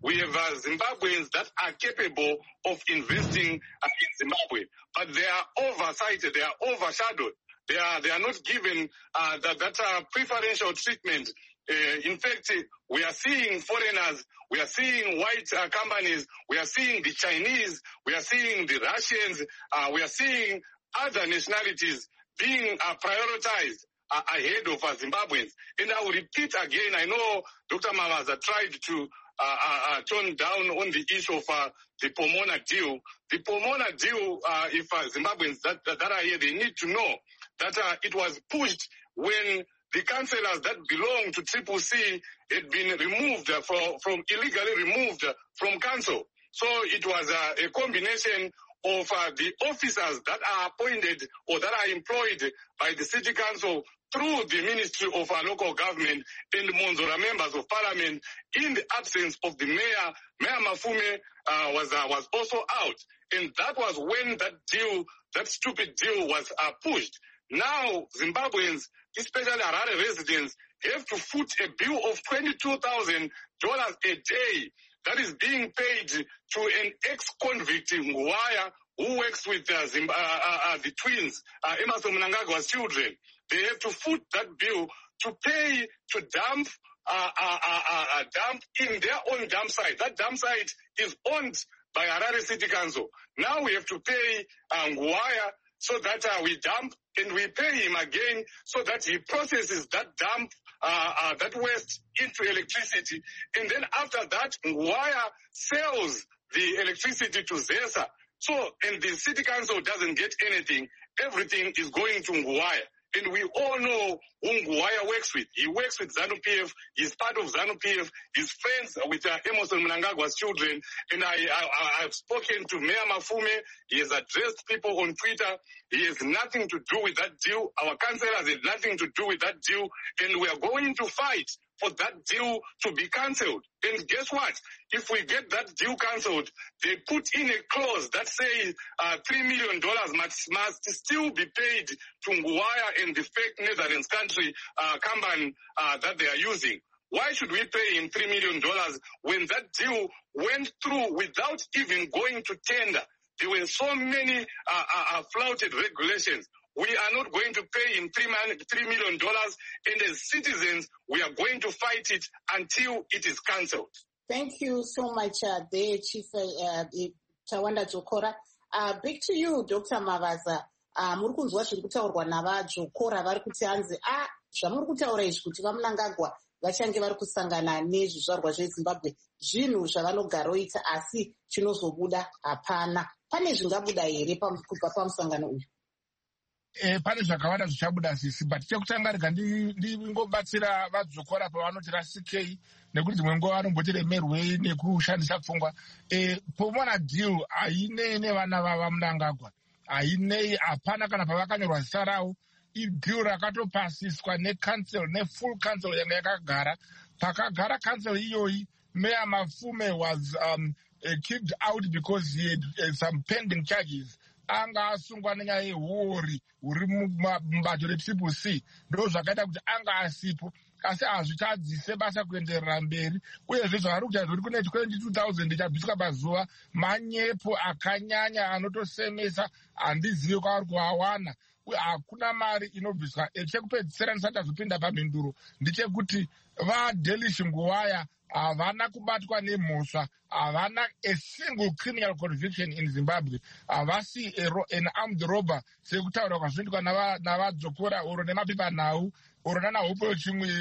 we have uh, Zimbabweans that are capable of investing uh, in Zimbabwe, but they are oversighted, they are overshadowed. They are, they are not given uh, that, that uh, preferential treatment. Uh, in fact, we are seeing foreigners, we are seeing white uh, companies, we are seeing the Chinese, we are seeing the Russians, uh, we are seeing other nationalities being uh, prioritized uh, ahead of uh, Zimbabweans. And I will repeat again, I know Doctor Mavaza tried to uh, uh, tone down on the issue of uh, the Pomona deal. The Pomona deal, uh, if uh, Zimbabweans that, that are here, they need to know that uh, it was pushed when the councillors that belong to Triple C had been removed uh, from, from illegally removed uh, from council. So it was uh, a combination of uh, the officers that are appointed or that are employed by the city council through the Ministry of uh, Local Government and Monzora members of parliament in the absence of the mayor. Mayor Mafume uh, was uh, was also out. And that was when that deal, that stupid deal was uh, pushed. Now, Zimbabweans, especially Harare residents, have to foot a bill of twenty-two thousand dollars a day that is being paid to an ex-convict Ngwaya who works with uh, Zimb- uh, uh, uh, the twins, uh, Emmerson Mnangagwa's children. They have to foot that bill to pay to dump, uh, uh, uh, uh, dump in their own dump site. That dump site is owned by Harare City Council. Now we have to pay uh, Ngwaya so that uh, we dump and we pay him again so that he processes that dump, uh, uh, that waste into electricity. And then after that, Ngwaya sells the electricity to ZESA. So, and the city council doesn't get anything. Everything is going to Ngwaya. And we all know who Ngwaya works with. He works with ZANU-P F. He's part of ZANU-P F. He's friends with uh, Emmerson Mnangagwa's children. And I, I, I've spoken to Mayor Mafume. He has addressed people on Twitter. He has nothing to do with that deal. Our councillors had nothing to do with that deal. And we are going to fight for that deal to be cancelled. And guess what? If we get that deal cancelled, they put in a clause that says uh, three million dollars must, must still be paid to Ngwaya and the fake Netherlands country uh, company uh, that they are using. Why should we pay him three million dollars when that deal went through without even going to tender? There were so many uh, uh, flouted regulations. We are not going to pay him three million dollars, and as citizens, we are going to fight it until it is cancelled. Thank you so much, uh, there, Chief uh, Tawanda Jokora. Uh, back to you, Doctor Mavaza. Uh, muri kunzwa zviri kutaurwa navajokora vari kuti hanzi a zvamuri kutaura izvi kuti vaMnangagwa vachange vari kusangana nezvizvarwa zveZimbabwe zvinhu zvavanogaroita asi chinozobuda hapana. Pane zvingabuda here kubva pamusangano uyu? Eh, pane zvakawanda zvichabuda sisi, but chekutanga rega ndingobatsira vadzokora pavanoti rasikei nekuti dzimwe nguva vanombotiremerwei nekushandisa pfungwa. Eh, Pomona deal hainei nevana vavaMnangagwa, hainei, hapana kana pavakanyorwa zita ravo. Ideal rakatopasiswa necouncil, nefull council yanga yakagara. Pakagara council iyoyi, Mayor Mafume was um, uh, kicked out because he had uh, some pending charges. Anga asungwa nenyaya yehuori huri mubato retriple C ndo zvakaita kuti anga asipo, asi hazvichadzise basa kuenderera mberi. Uyezve zvavari kuita zviri kune twenty-two thousand ichabviswa pazuva, manyepo akanyanya anotosemesa, handizivi kwavari kuawana. Hakuna mari inobviswa. Chekupedzisira ndisati azopinda pamhinduro ndechekuti vaDelish Ngwaya havana kubatwa nemhosva, havana a single criminal conviction in Zimbabwe, havasi an armed robber sekutaura kwazvinoitwa navadzokora oro nemapepa nhau oro nanahopo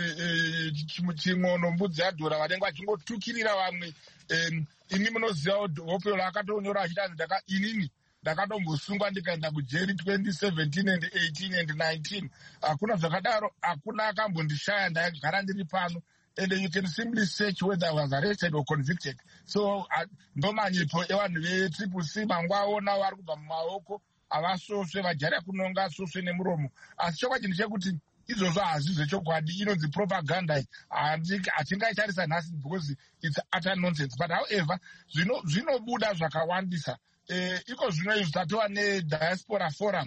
chimwono mbudzi yadhora vanenge vachingotukirira vamwe. Ini munoziva hopo rakatonyora achita inini ndakatombosungwa ndikaenda kujeri twenty seventeen and eighteen and nineteen. Hakuna zvakadaro, hakuna akambondishaya, ndagara ndiri pano. And you can simply search whether I was arrested or convicted. So, ndomanyepo evanhu vetriple C mangwaona vari kubva mumaoko avasosve vajara kunonga sosve nemuromo. Asi chokwadi ndechekuti izvozvo hazvizvo chokwadi, inonzi propaganda. Hatingaitarisa nhasi because it's utter nonsense. But however, zvinobuda zvakawandisa. Eh, iko zvino izvi tatova nediaspora forum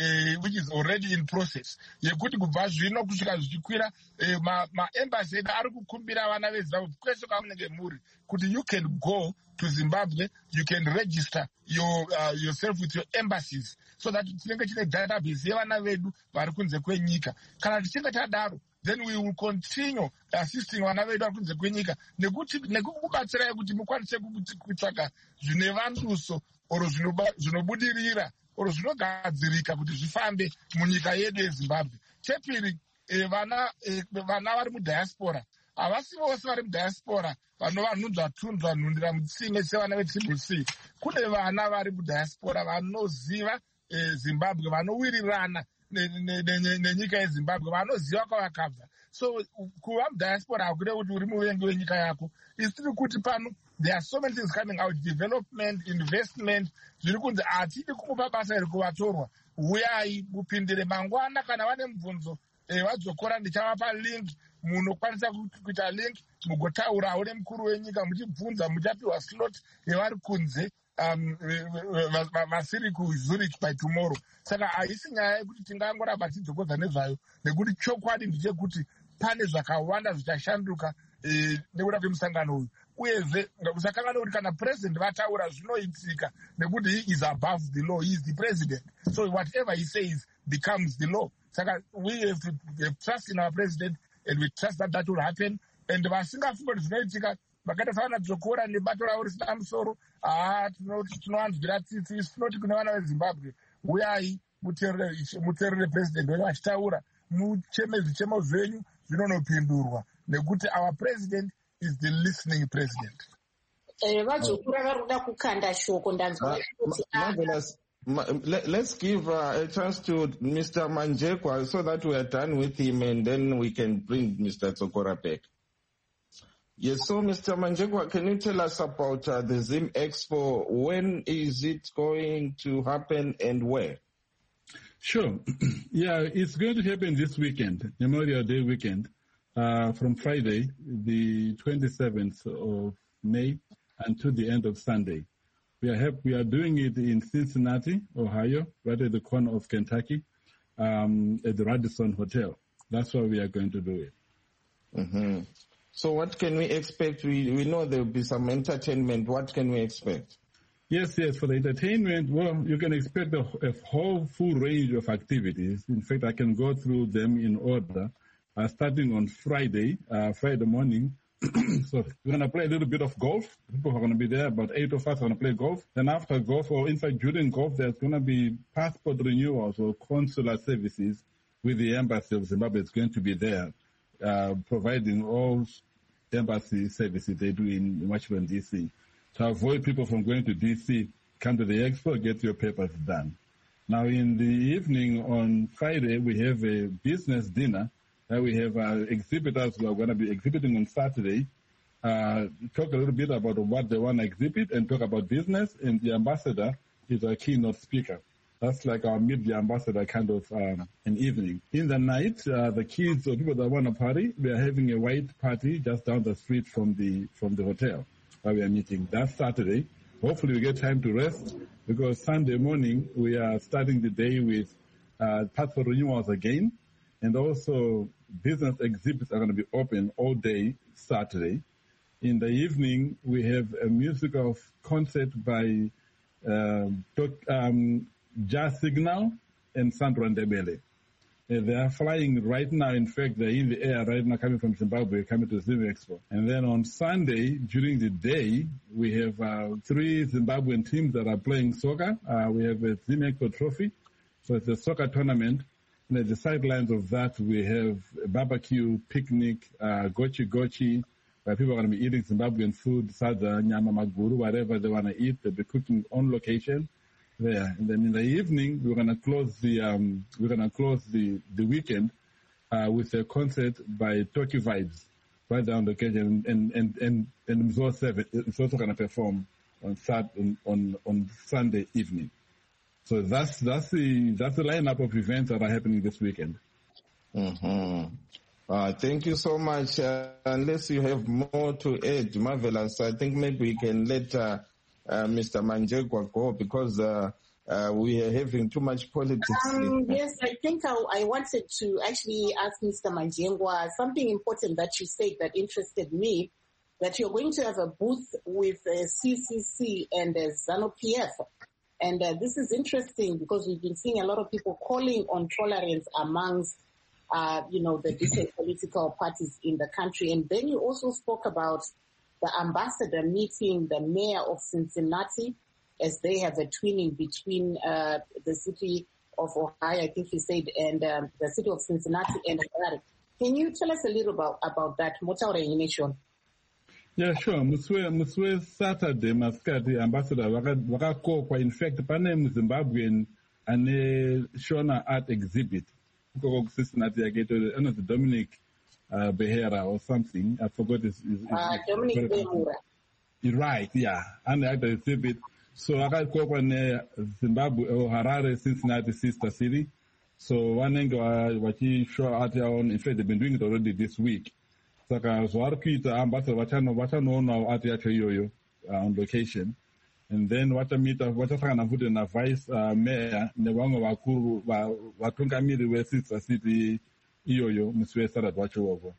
Uh, which is already in process. Yekuti kubva zvino kusvika zvichikwira maembassy edu ari kukumbira vana vezimbabwe kwese kwamunenge muri kuti you can go to Zimbabwe, you can register your, uh, yourself with your embassies so that tinenge tine database yevana vedu vari kunze kwenyika. Kana tichinge tadaro, then we will continue assisting vana vedu vari kunze kwenyika nekuti nekukubatsirai kuti mukwanise kutsvaga zvine vanduso oro zvinobudirira oro zvinogadzirika kuti zvifambe munyika yedu yeZimbabwe. Chepiri, eh, vana eh, vana vari mudiaspora havasi vose vari mudiaspora vanovanhunzva tunzva nhundira mutsime sevana vetriple C. Kune vana vari mudiaspora vanoziva eh, Zimbabwe, vanowirirana nenyika yeZimbabwe, vanoziva kwavakabva. So kuva mudiaspora hakude kuti uri muvengi wenyika yako. Isiri kuti pano there are so many things coming out, development, investment, zviri kunzi hatidi kumupa basa iri kuvatorwa. Uyai mupindire mangwana kana vane mubvunzo eh, vadzokora ndichavapa link, munokwanisa kuita link mugotaurawo nemukuru wenyika muchibvunza, muchapiwa slot yevari kunze um, vasiri kuZurich by tomorrow. Saka haisi nyaya yekuti tingangoramba tidzokodza nezvayo, nekuti chokwadi ndechekuti pane zvakawanda zvichashanduka eh, nekuda kwemusangano uyu. Uyezve musakangana kuti kana president vataura zvinoitika nekuti he is above the law, he is the president, so whatever he says becomes the law. Saka we have to have trust in our president and we trust that that will happen. And vasingafunga kuti zvinoitika vakaita savana dzokora nebato ravo risina musoro, haa tinowanzwira tsitsi. Tinoti kune vana veZimbabwe, uyai muteerere president wenyu achitaura, mucheme zvichemo zvenyu zvinonopindurwa nekuti our president is the listening president. Vadzokura vari kuda kukanda shoko ndanzwa kuti let's give uh, a chance to Mister Manjekwa so that we are done with him and then we can bring Mister Tsokora back. Yes, so Mister Manjekwa, can you tell us about uh, the Zim Expo? When is it going to happen and where? Sure. Yeah, it's going to happen this weekend, Memorial Day weekend, uh, from Friday, the twenty-seventh of May, until the end of Sunday. We are have, we are doing it in Cincinnati, Ohio, right at the corner of Kentucky, um, at the Radisson Hotel. That's where we are going to do it. Mm-hmm. So what can we expect? We we know there will be some entertainment. What can we expect? Yes, yes. For the entertainment, well, you can expect a, a whole full range of activities. In fact, I can go through them in order. Uh, starting on Friday, uh, Friday morning. So we're going to play a little bit of golf. People are going to be there. About eight of us are going to play golf. Then after golf, or in fact during golf, there's going to be passport renewals or consular services with the Embassy of Zimbabwe. It's going to be there, uh, providing all embassy services they do in Washington, D C To avoid people from going to D C, come to the expo, get your papers done. Now in the evening on Friday, we have a business dinner. Uh, we have uh, exhibitors who are going to be exhibiting on Saturday, uh, talk a little bit about what they want to exhibit and talk about business. And the ambassador is a keynote speaker. That's like our meet-the ambassador kind of um, an evening. In the night, uh, the kids or people that want to party, we are having a white party just down the street from the from the hotel where we are meeting. That's Saturday. Hopefully we get time to rest because Sunday morning we are starting the day with uh, passport renewals again. And also business exhibits are going to be open all day Saturday. In the evening, we have a musical concert by uh, um, Jazz Signal and Sandro Ndebele. Uh, they are flying right now. In fact, they're in the air right now coming from Zimbabwe, coming to Zim Expo. And then on Sunday, during the day, we have uh, three Zimbabwean teams that are playing soccer. Uh, we have a Zim Expo trophy. So it's a soccer tournament. And at the sidelines of that, we have a barbecue, picnic, uh, gochi gochi, where people are going to be eating Zimbabwean food, sada, nyama, maguru, whatever they want to eat. They'll be cooking on location there. And then in the evening, we're going to close the um, we're going to close the the weekend uh, with a concert by Toki Vibes right down the occasion, and and and and Mzo Seven is also going to perform on Saturday, on on Sunday evening. So that's that's the that's the lineup of events that are happening this weekend. Mm-hmm. Uh, thank you so much. Uh, unless you have more to add, marvelous. I think maybe we can let uh, uh, Mister Manjekwa go because uh, uh, we are having too much politics. Um, yes, I think I, I wanted to actually ask Mister Manjengwa something important that you said that interested me, that you're going to have a booth with uh, C C C and uh, ZANU-P F. And uh, this is interesting because we've been seeing a lot of people calling on tolerance amongst, uh, you know, the different political parties in the country. And then you also spoke about the ambassador meeting the mayor of Cincinnati, as they have a twinning between uh, the city of Ohio, I think you said, and um, the city of Cincinnati and Harare. Can you tell us a little about, about that? Motaure Nation. Yeah, sure. Muswe, Muswe Saturday, Maskati, ambassador, Wakakokwa, in fact, pane Zimbabwean and a Shona art exhibit. Cincinnati, I get to the Dominic uh, Behera or something. I forgot his. his, his uh, Dominic Behera. Right, yeah. And the art exhibit. So I got go on Zimbabwe or Harare, Cincinnati sister city. So one thing what he show out on, in fact, they've been doing it already this week. So I was working with ambassador, what I know, what I know now at Yoyo on location. And then what I meet, what I find I put in a vice mayor, Newango Wakuru, Watunga Miri, where sister city, Yoyo, Mister Sarat Wachovo.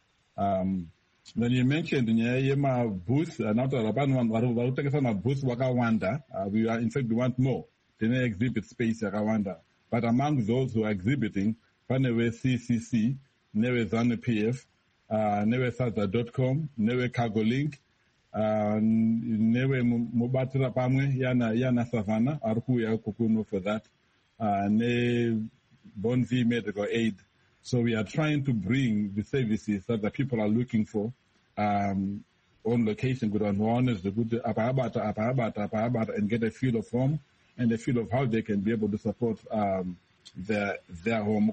Um, Then you mentioned in Yema booth, not a Raban one, take some booth Wakawanda. We are, in fact, we want more. They may exhibit space Wakawanda. But among those who are exhibiting, Panewe C C C, Newe ZANU-P F, uh, Newe Saza dot com, Newe Cargo Link, uh, Newe Mubatira Pamwe, Yana, Yana Savannah, Arkuya Kukuno for that, uh, Ne Bonvi Medical Aid. So we are trying to bring the services that the people are looking for um, on location, good on honest, the good apabata, apabata, apabata, and get a feel of home and a feel of how they can be able to support um, their their home.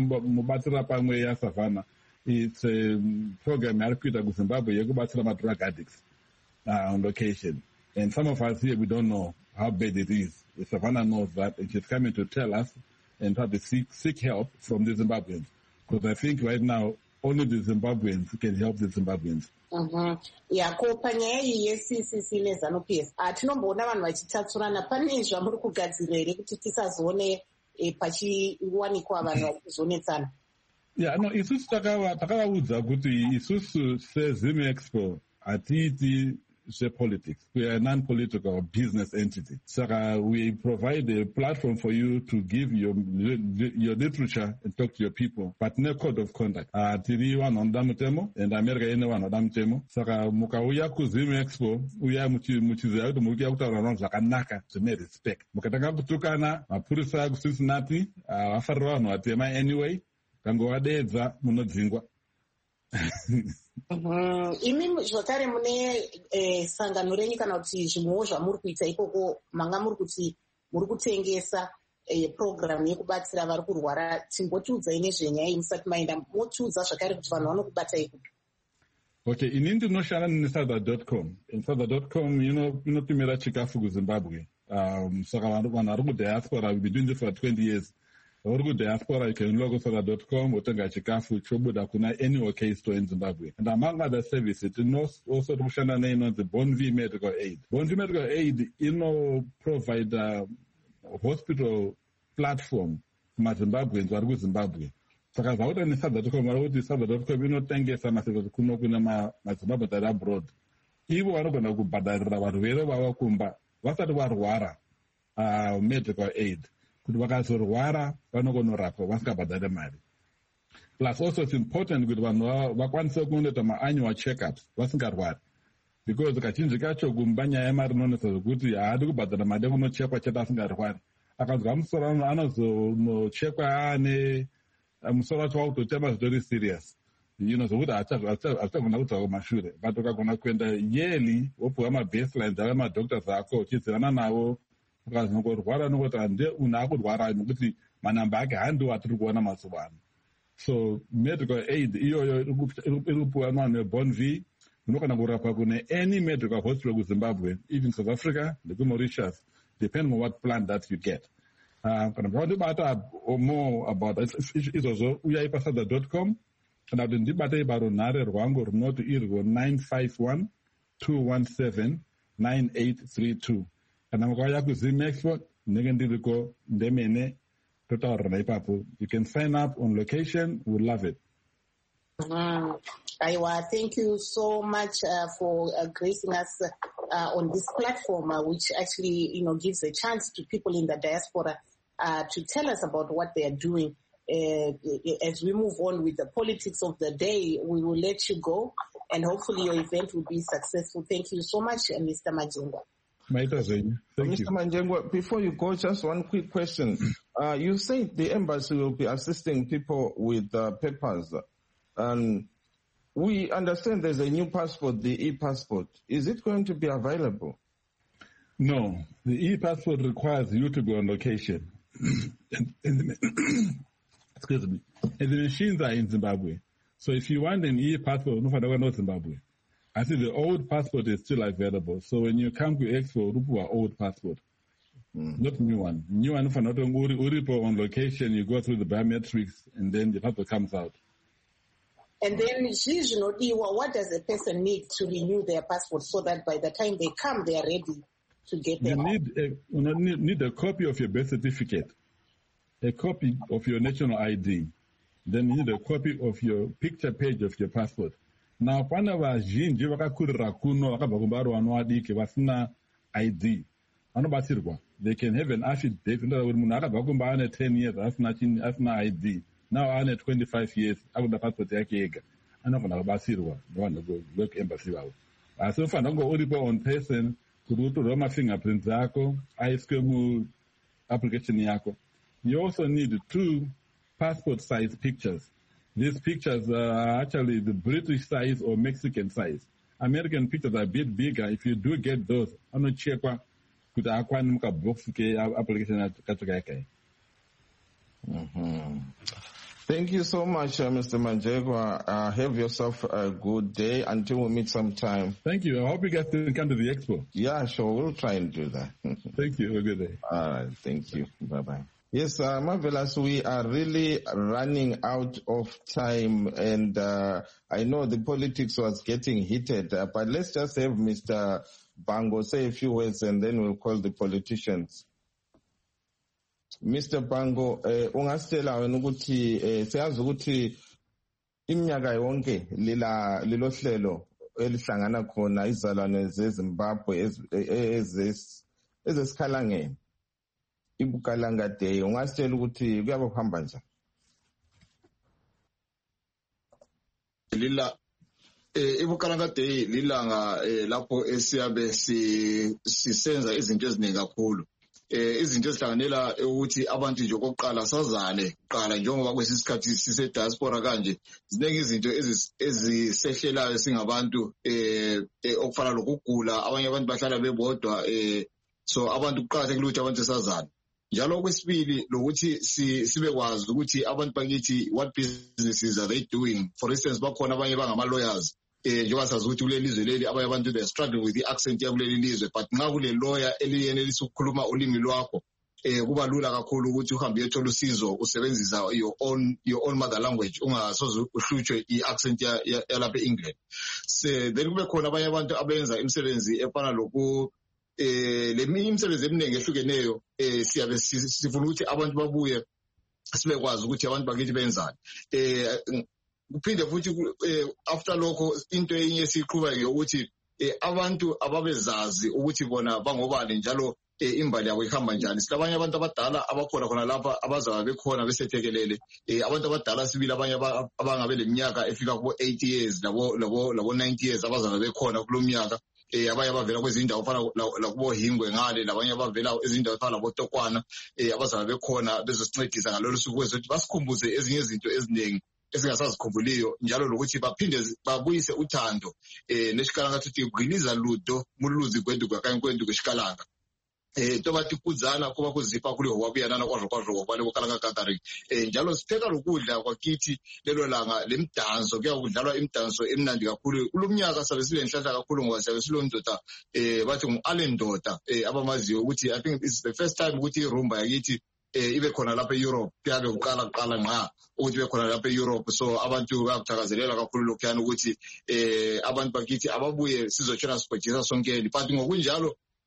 It's a program I repeat with Zimbabwe, Yagubatira drug addicts uh, on location. And some of us here, we don't know how bad it is. The Savannah knows that, and she's coming to tell us and try to seek, seek help from the Zimbabweans. Because I think right now, only the Zimbabweans can help the Zimbabweans. Mm-hmm. Yeah, ko panyaya iyi C C C ne ZANU-P F. Atinomboona vanhu vachitatsurana pane zvamuri kugadzira here kuti tisazoone pachiwanikwa vanhu vachizonetsana. Yeah, no, isusu takavaudza kuti isusu seZim Expo hatiiti politics. We are a non-political business entity. So uh, we provide a platform for you to give your your literature and talk to your people, but no code of conduct. Uh, Tiri one on Damutemo and America anyone on Damutemo. So uh, Mukauya Kuzim Expo, we are muchi muchiza to mukia utaranons like anaka to make respect. Mukataka kutukana, Mapurisa Cincinnati, uh, Afarano at anyway, Kangoadeza Munozingwa. Imi zvakare mune sangano renyu kana kuti zvimwewo zvamuri kuita ikoko manga muri kuti muri kutengesa program yekubatsira vari kurwara. Timbotiudzai nezvenyaya iyi musati maenda, motiudza zvakare kuti vanhu vanokubatai kupi. Okay, inini ndinoshanda nesadza dot com. Sadza dot com inotumira chikafu kuZimbabwe. Um, saka vanhu vari kudiaspora, we've been doing this for twenty years. Uri kudiaspora, you can log on sadza dot com, utenga chikafu chobuda kuna any OK store in Zimbabwe. And among other services, it also kushanda neino the Bonvi Medical Aid. Bonvi Medical Aid ino provide a hospital platform kuma Zimbabweans vari kuZimbabwe. Saka zvauta nesadza dot com, vari kuti sadza dot com inotengesa maservices kuno kuna maZimbabwe ari abroad. Ivo vanogona kubhadharira varwere vava kumba vasati varwara uh, medical aid. Kuti vakazorwara vanokonorapwa vasingabhadhari mari. Plus also it's important kuti vanhu vakwanise kunoita ma-annual checkups vasingarwari. Because kazhinji kacho kumba nyaya yemari inonetsa zvokuti haadi kubhadhara mari yekunochekwa chete asingarwari. Akazwa musoro anozonochekwa ane musoro wacho wakutotema zvitori serious. You know, zvokuti hachagona kudza kumashure. But ukagona kuenda yearly wopuwa ma-baselines ave madoctors ako uchidzirana navo ukazongorwara nokoti hande unhu akurwara nokuti manamba ake handiwo atiri kuona mazuva ano. So medical aid iyoyo iri kupiwa nevanhu veBonvi. Unogona kurapwa kune any medical hospital kuZimbabwe, even South Africa, nekuMauritius, depending on what plan that you get. Uh, kana ndibata more about izvozvo uyai pasadza dot com kana kuti ndibata ibaro nhare rwangu runoti irwo nine five one two one seven nine eight three two. Kana mukauya kuZim Expo negendiriko ndemene total papo. You can sign up on location. We'll love it. Mm. Aiwa, thank you so much uh, for uh, gracing us uh, on this platform, uh, which actually, you know, gives a chance to people in the diaspora uh, to tell us about what they are doing. Uh, as we move on with the politics of the day, we will let you go, and hopefully your event will be successful. Thank you so much, uh, Mister Majengwa. My pleasure. Thank Mister you. Majengwa, before you go, just one quick question. Uh, you said the embassy will be assisting people with uh, papers. And we understand there's a new passport, the e-passport. Is it going to be available? No, the e-passport requires you to be on location. and, and the, excuse me. And the machines are in Zimbabwe. So if you want an e-passport, no, no, Zimbabwe. I think the old passport is still available. So when you come to Expo, Rupu are old passport. Mm. Not new one. New one, for not on location, you go through the biometrics, and then the passport comes out. And then, what does a person need to renew their passport so that by the time they come, they are ready to get their You need a, you need, need a copy of your birth certificate, a copy of your national I D, then you need a copy of your picture page of your passport. Now, pana vazhinji vakakurira kuno vakabva kumbarwa vanwadiki vasina I D. Vanobatsirwa. They can have an affidavit kuti munhu akabva kumba ane ten years asina asina I D. Now ane twenty-five years akuda passport yake yega. Anogona kubatsirwa nevanhu work embassy vavo. Asi unofanira kunge uripo on person kuti utorwa mafingerprints ako aiswe mu application yako. You also need two passport size pictures. These pictures are actually the British size or Mexican size. American pictures are a bit bigger. If you do get those, anochekwa kuti akwani muka box ke application kachoka yake. Mhm. Thank you so much, uh, Mister Majengwa. Uh, have yourself a good day until we meet sometime. Thank you. I hope you guys can come to the expo. Yeah, sure. We'll try and do that. Thank you. Have a good day. All right. Thank you. Bye-bye. Yes, uh, Marvelous, we are really running out of time, and uh, I know the politics was getting heated, uh, but let's just have Mister Bango say a few words, and then we'll call the politicians. Mister Bango, eh, ungasitshela wena ukuthi eh, siyazi ukuthi iminyaka yonke lila lilo hlelo elihlangana khona izalwane zeZimbabwe ezesikhalangeni ibukalanga day, ungasitshela ukuthi kuyaba kuhamba njani? Lila eh ibukalanga day lilanga lapho esiyabe sisenza izinto eziningi kakhulu. Eh izinto ezihlanganela ukuthi abantu nje okokuqala sazane qala njengoba kwesisikhathi sise diaspora kanje ziningi izinto ezisehlelayo singabantu eh okufana lokugula, abanye abantu bahlala bebodwa, eh so abantu kuqakathekile ukuthi abantu sazane. Njalo kwesibili lokuthi sibe kwazi ukuthi abantu bakithi what businesses are they doing. For instance, bakhona abanye bangama lawyers, eh njengoba sazi ukuthi kule lizwe leli abanye abantu they struggling with the accent yakuleli lizwe, but nxa kule lawyer eliyenelisa ukukhuluma ulimi lwakho eh kuba lula kakhulu ukuthi uhambe uyothola usizo usebenzisa your own your own mother language, ungasoze uhlutshwe i-accent yalapha e-England. Se then kube khona abanye abantu abenza imisebenzi efana loku eh leminye imisebenzi eminingi ehlukeneyo, eh siyabe sifuna ukuthi abantu babuye sibe kwazi ukuthi abantu bakithi benzani. Eh kuphinde futhi after lokho into enye esiqhubeka ukuthi abantu ababezazi ukuthi bona bangobani njalo imbali yabo ihamba njani. Silabanye abantu abadala abakhona khona lapha abazaba bekhona besethekelele, abantu abadala sibili abanye abangabe leminyaka efika ku eighty years labo labo labo ninety years abazaba bekhona kulomnyaka. Eh abanye abavela kwezindawo fana la kubo Hingwe ngale, labanye abavela ezindawo fana labo Tokwana eh abazaba bekhona bezosincedisa ngalolu suku ukuthi basikhumbuze ezinye izinto eziningi esingasazikhumbulio, njalo lokuthi baphinde babuyise uthando eh neshikalanga tuthi kugiliza ludo muluzi kwendu kwakayikwendu kweshikalanga. Eh tobathi kudzana kuba kuzipa kule wabuyana kwazo kwazo kwale kukalanga Catherine. Eh njalo sipheka lokudla kwakithi lelo langa lemdanso kuya kudlalwa imidanso emnandi kakhulu kulomnyaka sabe sile nhlahla kakhulu ngoba sabe silondoda eh bathi ngu-Alendota eh abamaziyo ukuthi I think it's the first time ukuthi irumba yakithi eh ibe khona lapha eEurope kuyabe uqala qala nqa ukuthi ibe khona lapha eEurope. So abantu bayakuthakazelela kakhulu lokhuyana ukuthi eh abantu bakithi ababuye sizotshela sibhejisa sonke, but ngokunjalo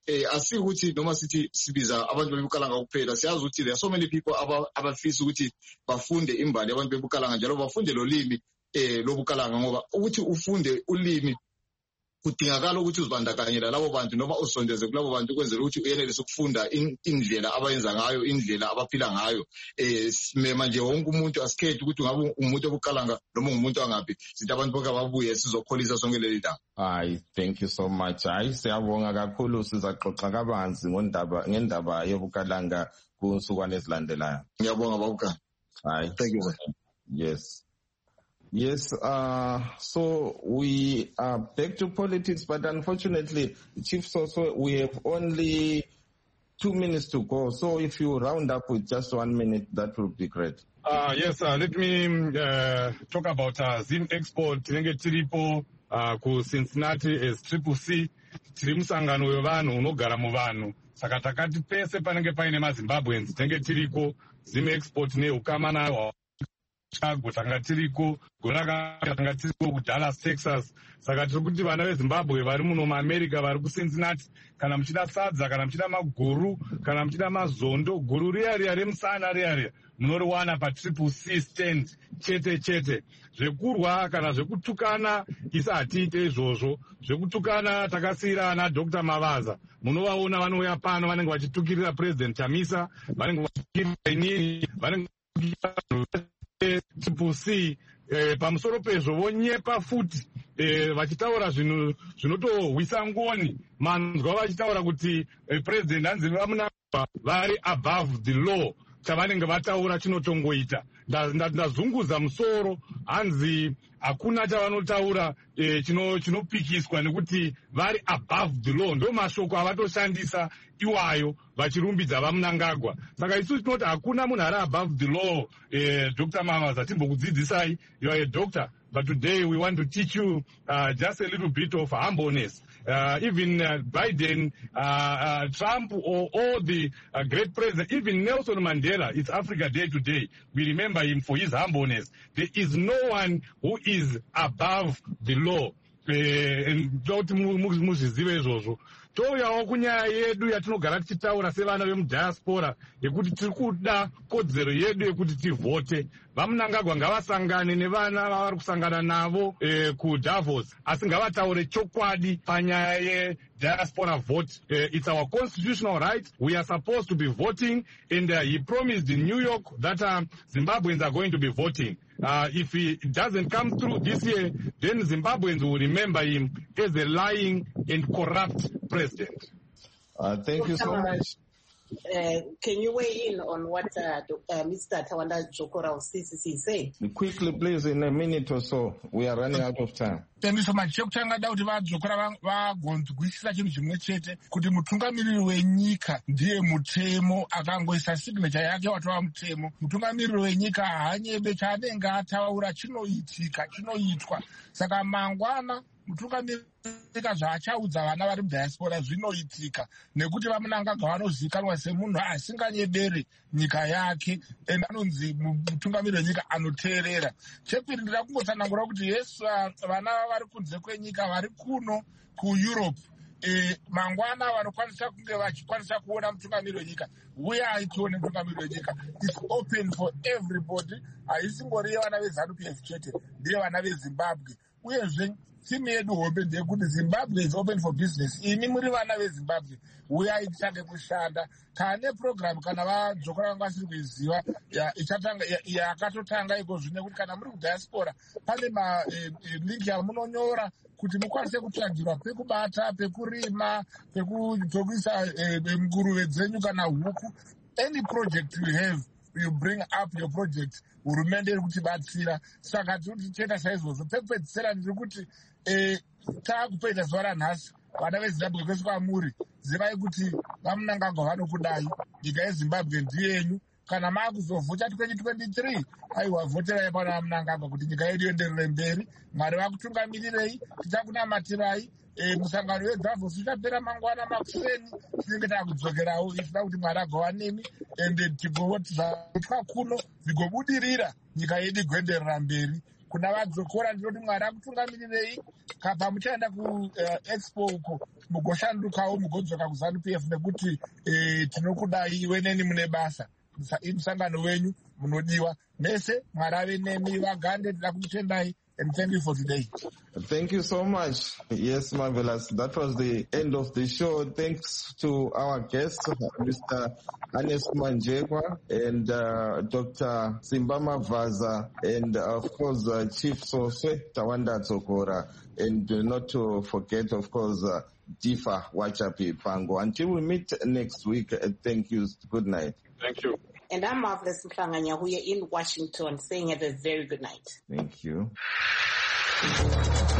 eh asi ukuthi noma sithi sibiza abantu bebukalanga kuphela siyazi ukuthi there are so many people abafisa ukuthi bafunde imbali abantu bebukalanga njalo bafunde lo limi eh lobukalanga ngoba ukuthi ufunde ulimi kudingakala ukuthi uzibandakanyela labo bantu noma usondeze kulabo bantu kwenzela ukuthi uyenelise ukufunda indlela abayenza ngayo indlela abaphila ngayo eh manje wonke umuntu asikhethe ukuthi ngabe umuntu obukalanga noma umuntu angaphi sithi abantu bonke ababuye sizokholisa sonke leli daba. Hayi, thank you so much. Hayi, siyabonga kakhulu, sizaxoxa kabanzi ngendaba ngendaba yobukalanga kunsukwane ezilandelayo. Ngiyabonga babuka. Hayi, thank you. Yes. Yes, uh, so we are back to politics, but unfortunately, Chief Soso, we have only two minutes to go. So if you round up with just one minute, that would be great. Uh, yes, uh, let me uh, talk about uh, Zim Export. Tinenge tiripo uh, ku Cincinnati as Triple C. Tiri musangano wevanhu unogara muvanhu. Saka takati pese panenge paine maZimbabweans. Tinenge tiriko Zim Export neukama nayo. Chicago tanga tiriko goraka tanga tiriko ku Dallas Texas saka tiri kuti vana veZimbabwe vari muno muAmerica vari ku Cincinnati kana muchida sadza kana muchida maguru kana muchida mazondo guru riya riya remusana riya riya munoriwana pa Triple C stand chete chete. Zvekurwa kana zvekutukana isa hatiite izvozvo. Zvekutukana takasiyira ana Doctor Mavaza munovaona vanouya pano vanenge vachitukirira President Chamisa vanenge vachitukirira inini vanenge Triple C eh, pamusoro pezvo vonyepa futi eh, vachitaura zvinhu zvinotohwisa ngoni manzwa vachitaura kuti eh, president hanzi vamunangagwa vari above the law. Chavanenge vataura chinotongoita ndazunguza musoro hanzi hakuna chavanotaura eh, chinopikiswa nekuti vari above the law. Ndo mashoko avatoshandisa iwayo vachirumbidza vamunangagwa. Saka isu tinoti hakuna munhu ari above the law. eh, Doctor Mavaza timbokudzidzisai, you are a doctor, but today we want to teach you uh, just a little bit of humbleness. Uh, even uh, Biden, uh, uh, Trump, or all the uh, great presidents, even Nelson Mandela, it's Africa Day today. We remember him for his humbleness. There is no one who is above the law. Ndoti muzvizive izvozvo. Touyawo kunyaya yedu yatinogara tichitaura sevana vemudiaspora yekuti tiri kuda kodzero yedu yekuti tivhote. Vamunangagwa ngavasangane nevana vavari kusangana navo eh, kuDavos asi ngavataure chokwadi panyaya yediaspora vote. Eh, it's our constitutional right. We are supposed to be voting, and uh, he promised in New York that uh, Zimbabweans are going to be voting. Uh, if he doesn't come through this year, then Zimbabweans will remember him as a lying and corrupt president. Uh, thank you so much. Uh, can you weigh in on what uh, uh, Mister Tawanda Jokora of C C C said? Quickly, please, in a minute or so. We are running out of time. Thank you so much. Chekutanga kuti vadzokora vagonzwisisa chinhu chimwe chete kuti mutungamiriri wenyika ndiye mutemo, akangoisa signature yake watova mutemo. Mutungamiriri wenyika haanyebe chaanenge ataura chinoitika chinoitwa. Saka mangwana mutungamiriri zvaachaudza vana vari mudiaspora zvinoitika nekuti vamunangagwa vanozivikanwa semunhu asinganyebere nyika yake and anonzi mutungamiriri wenyika anoteerera. Chepiri ndira kungotsanangura kuti yesu vana vari kunze kwenyika vari kuno kuEurope e, mangwana vanokwanisa kunge vachikwanisa kuona mutungamiriri wenyika. Uyai tione mutungamiriri wenyika. It's open for everybody. Haisingori yevana veZANU-P F chete, ndiye vana veZimbabwe. Uyezve timu yedu hombe ndeyekuti Zimbabwe is open for business. Imi muri vana veZimbabwe, uyai titange kushanda. Kane program kana vadzokora vanga vasiri kuiziva yakatotanga iko zvino kuti kana muri kudiaspora pane ma e, e, link yamunonyora kuti mukwanise kutsvagira pekubata, pekurima, pekuisa e, e, nguruve dzenyu kana huku. Any project you have, you bring up your project, hurumende iri kutibatsira. Saka tiri tichiita saizvozvo. Pekupedzisira ndiri kuti eh, taakupedza zuva ranhasi vana veZimbabwe kwese kwamuri, zivai kuti vamunangagwa vanokudai, nyika yeZimbabwe ndiyenyu. Kana maakuzovhota twenty twenty-three, aiwa vhoterai pana vamunangagwa kuti nyika yedu ienderere mberi. Mwari vakutungamirirei, tichakunamatirai. E, musangano weDavos uchapera mangwana makuseni, tinenge takudzokerawo isina kuti Mwari agova nemi ende tigootwa kuno vigobudirira nyika yedu igoenderera mberi. kuna vadzokora ndinoti Mwari akutungamirirei pamuchaenda kuexpo uko mugoshandukawo mugodzoka kuZANU-P F nekuti tinokudai iwe neni mune basa musangano wenyu munodiwa mese. Mwari ave nemi vaGande, tinoda kumutendai. And thank you for today. Thank you so much. Yes, marvelous. That was the end of the show. Thanks to our guests, Mister Anes Manjekwa and uh, Doctor Simbama Vaza, and uh, of course, uh, Chief Soswe Tawanda Tsokora, and uh, not to forget, of course, uh, Difa Wachapi Pango. Until we meet next week, uh, thank you. Good night. Thank you. And I'm Marvelous Mhlanganya, who are in Washington, saying have a very good night. Thank you.